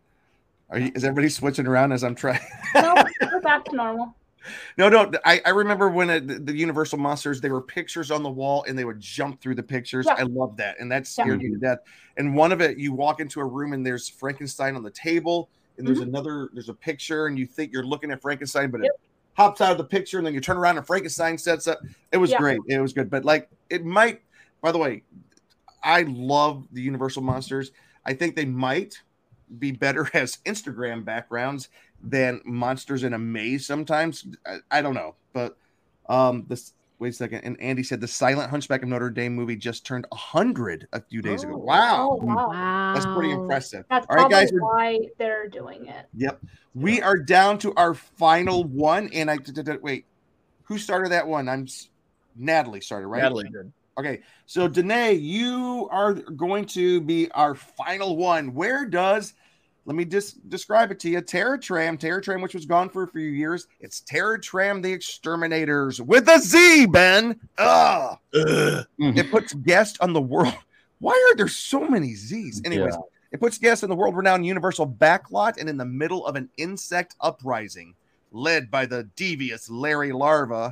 Are you, is everybody switching around as I'm trying? No, we're back to normal. No, no. I, I remember when it, the, the Universal Monsters, there were pictures on the wall and they would jump through the pictures. Yeah. I love that. And that Yeah. scared me to death. And one of it, you walk into a room and there's Frankenstein on the table and there's Mm-hmm. another, there's a picture and you think you're looking at Frankenstein, but it hops out of the picture and then you turn around and Frankenstein sets up. It was Yeah. great. It was good. But like, it might, by the way, I love the Universal Monsters. I think they might be better as Instagram backgrounds than monsters in a maze sometimes. I, I don't know, but um this wait a second. And Andy said the Silent Hunchback of Notre Dame movie just turned a hundred a few days ago. Oh. Wow. Oh wow, Wow. That's pretty impressive. that's All right, probably guys. We're, why they're doing it. yep. We are down to our final one. And I did, did, wait, who started that one? I'm s- Natalie started, right? Natalie did. Okay, so Danae, you are going to be our final one. Where does, let me just describe it to you, Terror Tram, Terror Tram, which was gone for a few years. It's Terror Tram the Exterminators with a Z, Ben. Ugh. Ugh. It puts guests on the world. Why are there so many Z's? Anyways, Yeah. it puts guests in the world-renowned Universal backlot and in the middle of an insect uprising led by the devious Larry Larva.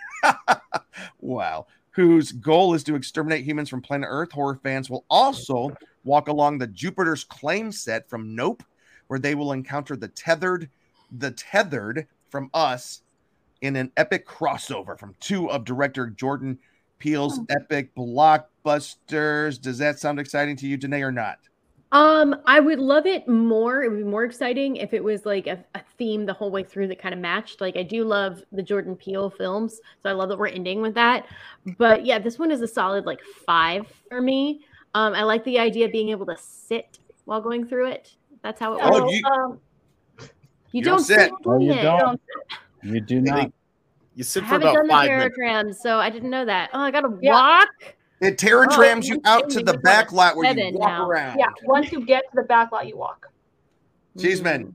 Wow. Whose goal is to exterminate humans from planet Earth. Horror fans will also walk along the Jupiter's Claim set from Nope, where they will encounter the tethered, the tethered from Us in an epic crossover from two of director Jordan Peele's epic blockbusters. Does that sound exciting to you, Danae, or not? Um, I would love it more. It would be more exciting if it was like a, a theme the whole way through that kind of matched. Like I do love the Jordan Peele films, so I love that we're ending with that. But yeah, this one is a solid like five for me. Um, I like the idea of being able to sit while going through it. That's how it Oh, works. you- um, You, you don't don't sit. sit. while No, you doing it. don't. You do not. You sit I for haven't about done the five minutes. Terratrams, so I didn't know that. Oh, I gotta Yeah. walk. It terror Oh, trams you you're out kidding to me. the Which one back is lot where you seven walk now? around. yeah, once you get to the back lot, you walk. Cheeseman.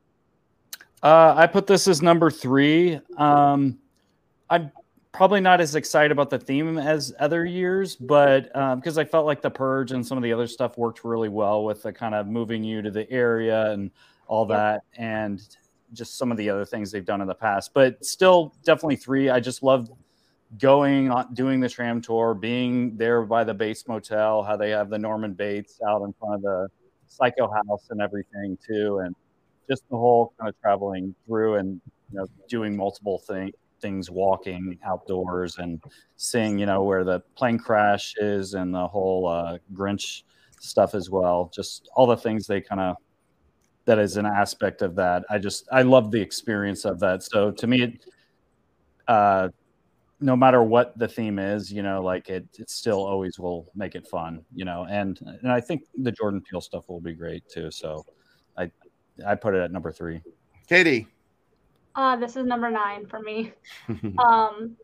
Uh, I put this as number three. Um, I'm probably not as excited about the theme as other years, but because I felt like The Purge and some of the other stuff worked really well with the kind of moving you to the area and all Yeah. that, and just some of the other things they've done in the past. But still, definitely three. I just love going on, doing the tram tour, being there by the Bates Motel, how they have the Norman Bates out in front of the Psycho House and everything too, and just the whole kind of traveling through and you know doing multiple thing, things, walking outdoors and seeing you know where the plane crash is and the whole uh, Grinch stuff as well. Just all the things they kind of that is an aspect of that. I just I love the experience of that. So to me, it, uh, no matter what the theme is, you know, like it, it still always will make it fun, you know, and and I think the Jordan Peele stuff will be great too. So I I put it at number three. Katie. Uh, this is number nine for me. Um,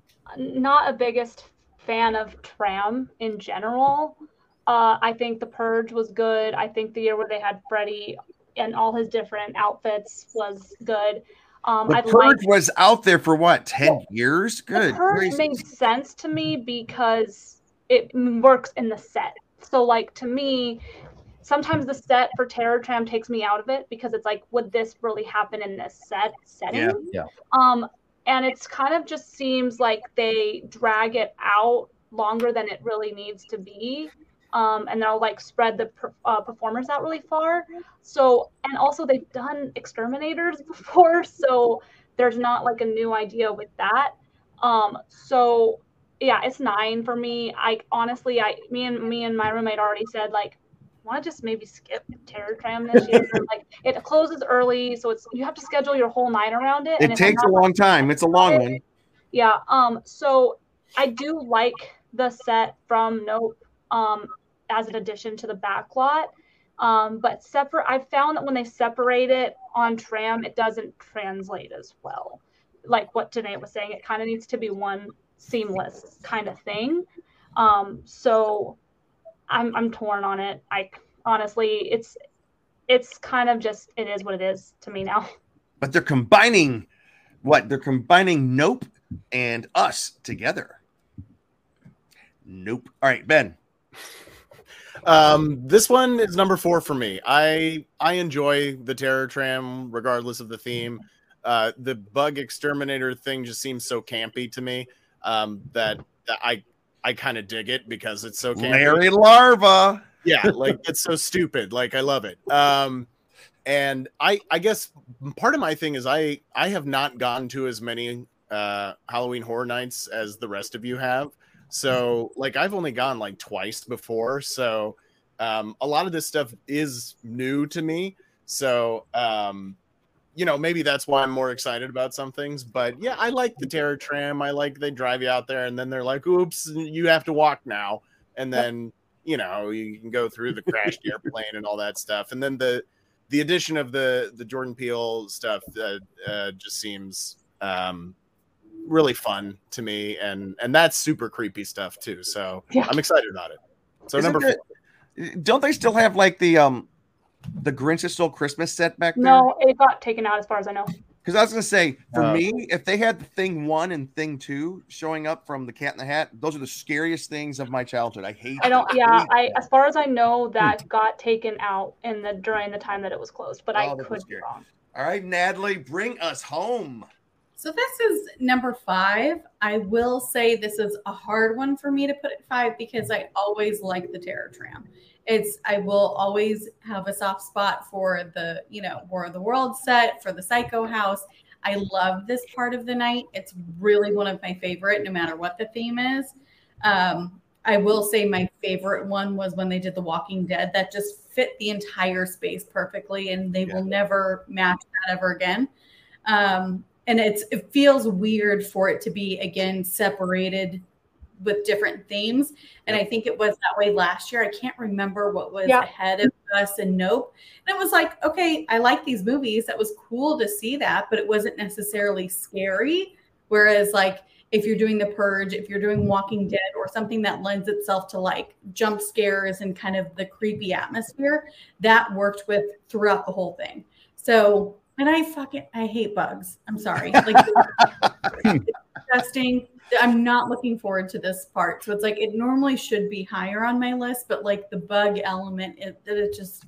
not a biggest fan of Tram in general. Uh, I think The Purge was good. I think the year where they had Freddy and all his different outfits was good. Um, The I'd Purge like was out there for what, ten Well, years? The Good Purge gracious. made sense to me because it m- works in the set. So, like, to me, sometimes the set for Terror Tram takes me out of it because it's like, would this really happen in this set setting? Yeah. Yeah. Um, and it's kind of just seems like they drag it out longer than it really needs to be. Um, and they'll like spread the per, uh, performers out really far. So, and also they've done Exterminators before, so there's not like a new idea with that. Um, so yeah, it's nine for me. I honestly, I me and me and my roommate already said like, want to just maybe skip Terror Tram this year. Like it closes early, so it's you have to schedule your whole night around it. And It if I'm takes a not long time. It's a long one. yeah. Um. So I do like the set from Nope. Um, as an addition to the backlot. Um, but separate, I've found that when they separate it on Tram, it doesn't translate as well. Like what Danae was saying, it kind of needs to be one seamless kind of thing. Um. So I'm I'm torn on it. I honestly, it's it's kind of just it is what it is to me now. But they're combining what? They're combining Nope and Us together. Nope. All right, Ben. Um, this one is number four for me. I I enjoy the Terror Tram regardless of the theme. Uh, the bug exterminator thing just seems so campy to me. Um, that, that I I kind of dig it because it's so campy. Larry Larva. Yeah, like it's so stupid. Like I love it. Um, and I I guess part of my thing is I I have not gone to as many uh Halloween Horror Nights as the rest of you have. So like I've only gone like twice before. So um, a lot of this stuff is new to me. So um, you know, maybe that's why I'm more excited about some things. But yeah, I like the Terror Tram. I like they drive you out there and then they're like, oops, you have to walk now. And then, you know, you can go through the crashed airplane and all that stuff. And then the the addition of the the Jordan Peele stuff uh, uh, just seems um, really fun to me, and and that's super creepy stuff too. So Yeah. I'm excited about it. So Isn't number it- four. Don't they still have like the um the Grinch Stole Christmas set back there? No, it got taken out as far as I know. Because I was gonna say, for Uh, me, if they had the Thing One and Thing Two showing up from the Cat in the Hat, those are the scariest things of my childhood. I hate. I don't. them. Yeah, hate I them. as far as I know, that got taken out in the during the time that it was closed. But I Oh, that was could be scary. wrong. All right, Natalie, bring us home. So this is number five. I will say this is a hard one for me to put at five because I always like the Terror Tram. It's I will always have a soft spot for the, you know, War of the World set, for the Psycho House. I love this part of the night. It's really one of my favorite, no matter what the theme is. Um, I will say my favorite one was when they did The Walking Dead. That just fit the entire space perfectly, and they Yeah. will never match that ever again. Um, and it's it feels weird for it to be again separated with different themes. And I think it was that way last year. I can't remember what was Yeah. ahead of us and Nope. And it was like, okay, I like these movies. That was cool to see that, but it wasn't necessarily scary. Whereas like if you're doing The Purge, if you're doing Walking Dead or something that lends itself to like jump scares and kind of the creepy atmosphere, that worked with throughout the whole thing. So, and I fucking, I hate bugs. I'm sorry. Like it's disgusting. I'm not looking forward to this part. So it's like, it normally should be higher on my list, but like the bug element, it, it just,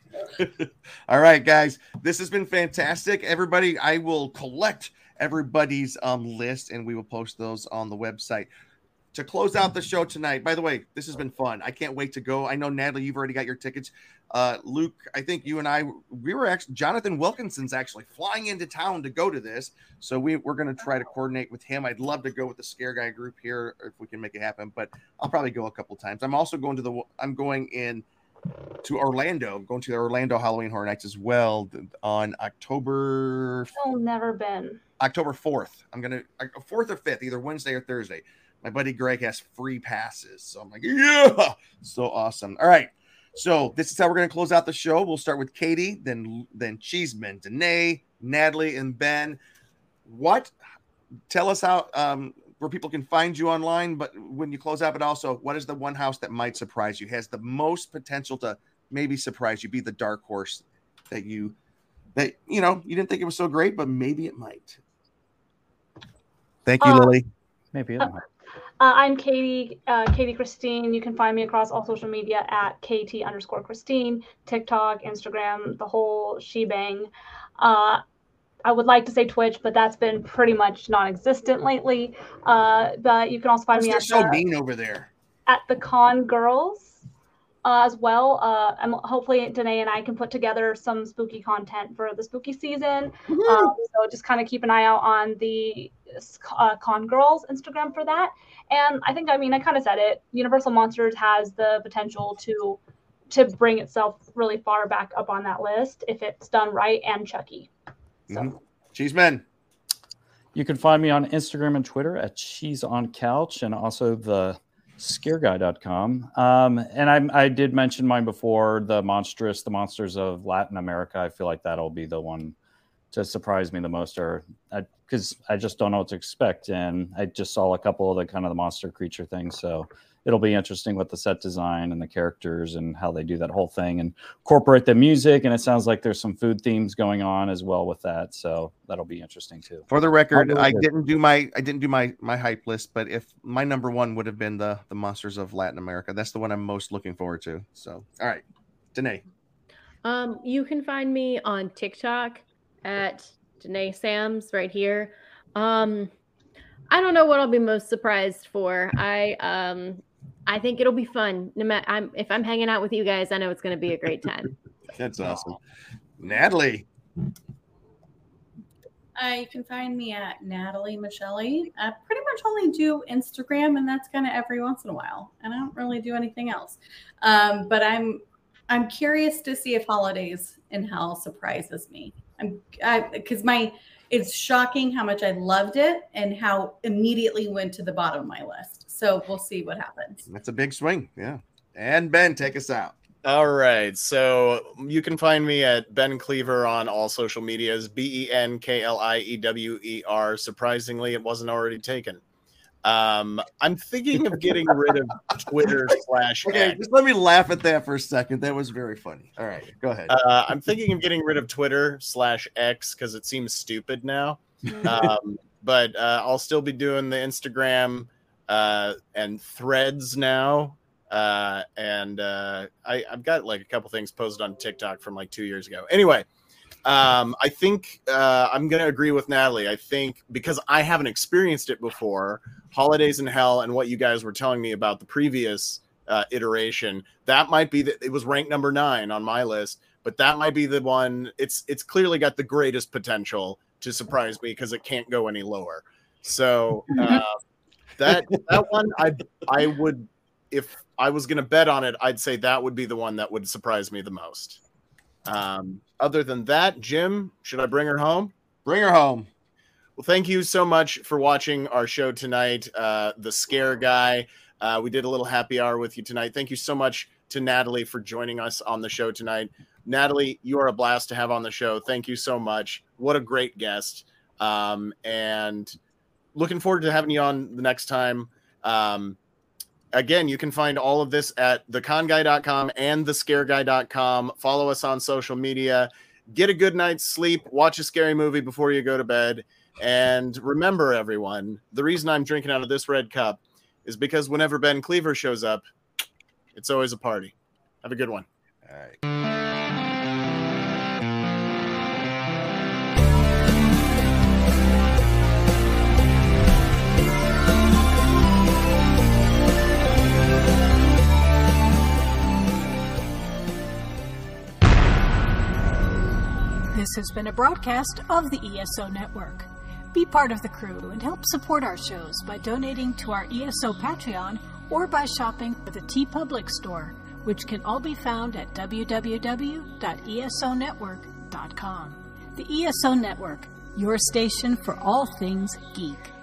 All right, guys, this has been fantastic. Everybody, I will collect everybody's um list and we will post those on the website. To close out the show tonight, by the way, this has been fun. I can't wait to go. I know, Natalie, you've already got your tickets. Uh, Luke, I think you and I, we were actually, Jonathan Wilkinson's actually flying into town to go to this. So we, we're going to try to coordinate with him. I'd love to go with the Scare Guy group here if we can make it happen, but I'll probably go a couple times. I'm also going to the, I'm going in to Orlando. I'm going to the Orlando Halloween Horror Nights as well on October, Still never been. October fourth. I'm going to, fourth or fifth, either Wednesday or Thursday. My buddy Greg has free passes. So I'm like, yeah, so awesome. All right. So this is how we're going to close out the show. We'll start with Katie, then then Cheeseman, Danae, Natalie, and Ben. What? Tell us how um, where people can find you online, but when you close out, but also what is the one house that might surprise you, has the most potential to maybe surprise you, be the dark horse that you that, you know, you didn't think it was so great, but maybe it might. Thank you, Uh, Lily. Maybe it Uh, might. Uh, I'm Katie, uh, Katie Christine. You can find me across all social media at KT underscore Christine, TikTok, Instagram, the whole shebang. Uh, I would like to say Twitch, but that's been pretty much non-existent lately. Uh, but you can also find me They're at so the, mean over there. at the Con Girls uh, as well. Uh, and hopefully Danae and I can put together some spooky content for the spooky season. Um, so just kind of keep an eye out on the uh, Con Girls Instagram for that. And I think, I mean, I kind of said it. Universal Monsters has the potential to to bring itself really far back up on that list if it's done right, and Chucky. So. Mm-hmm. Cheeseman. You can find me on Instagram and Twitter at Cheese on Couch, and also the scare guy dot com. Um, and I, I did mention mine before, the monstrous, the monsters of Latin America. I feel like that'll be the one to surprise me the most, or because I, I just don't know what to expect. And I just saw a couple of the kind of the monster creature things. So it'll be interesting with the set design and the characters and how they do that whole thing and incorporate the music. And it sounds like there's some food themes going on as well with that. So that'll be interesting too. For the record, I'll I go didn't do my I didn't do my my hype list, but if my number one would have been the the monsters of Latin America, that's the one I'm most looking forward to. So, all right, Danae. Um, you can find me on TikTok at Danae Sams right here. Um, I don't know what I'll be most surprised for. I um, I think it'll be fun. No matter, I'm if I'm hanging out with you guys, I know it's going to be a great time. That's awesome, Natalie. Uh, you can find me at Natalie Michelli. I pretty much only do Instagram, and that's kind of every once in a while. And I don't really do anything else. Um, but I'm I'm curious to see if Holidays in Hell surprises me. I'm because my it's shocking how much I loved it and how immediately went to the bottom of my list. So we'll see what happens. That's a big swing, yeah. And Ben, take us out. All right. So you can find me at Ben Cleaver on all social medias, B E N K L I E W E R. Surprisingly, it wasn't already taken. Um, I'm thinking of getting rid of Twitter slash Okay, X. just let me laugh at that for a second. That was very funny. All right, go ahead. Uh, I'm thinking of getting rid of Twitter slash X because it seems stupid now. Um, but uh, I'll still be doing the Instagram uh, and Threads now. Uh, and uh, I, I've got like a couple things posted on TikTok from like two years ago. Anyway, um, I think uh, I'm going to agree with Natalie. I think because I haven't experienced it before, Holidays in Hell and what you guys were telling me about the previous uh, iteration, that might be that it was ranked number nine on my list, but that might be the one. It's it's clearly got the greatest potential to surprise me because it can't go any lower. So uh, that that one, I I would, if I was going to bet on it, I'd say that would be the one that would surprise me the most. Um, other than that, Jim, should I bring her home? Bring her home. Well, thank you so much for watching our show tonight, uh, The Scare Guy. Uh, we did a little happy hour with you tonight. Thank you so much to Natalie for joining us on the show tonight. Natalie, you are a blast to have on the show. Thank you so much. What a great guest. Um, and looking forward to having you on the next time. Um, Again, you can find all of this at the con guy dot com and the scare guy dot com. Follow us on social media. Get a good night's sleep. Watch a scary movie before you go to bed. And remember, everyone, the reason I'm drinking out of this red cup is because whenever Ben Cleaver shows up, it's always a party. Have a good one. All right. This has been a broadcast of the E S O Network. Be part of the crew and help support our shows by donating to our E S O Patreon or by shopping at the TeePublic store, which can all be found at w w w dot e s o network dot com. The E S O Network, your station for all things geek.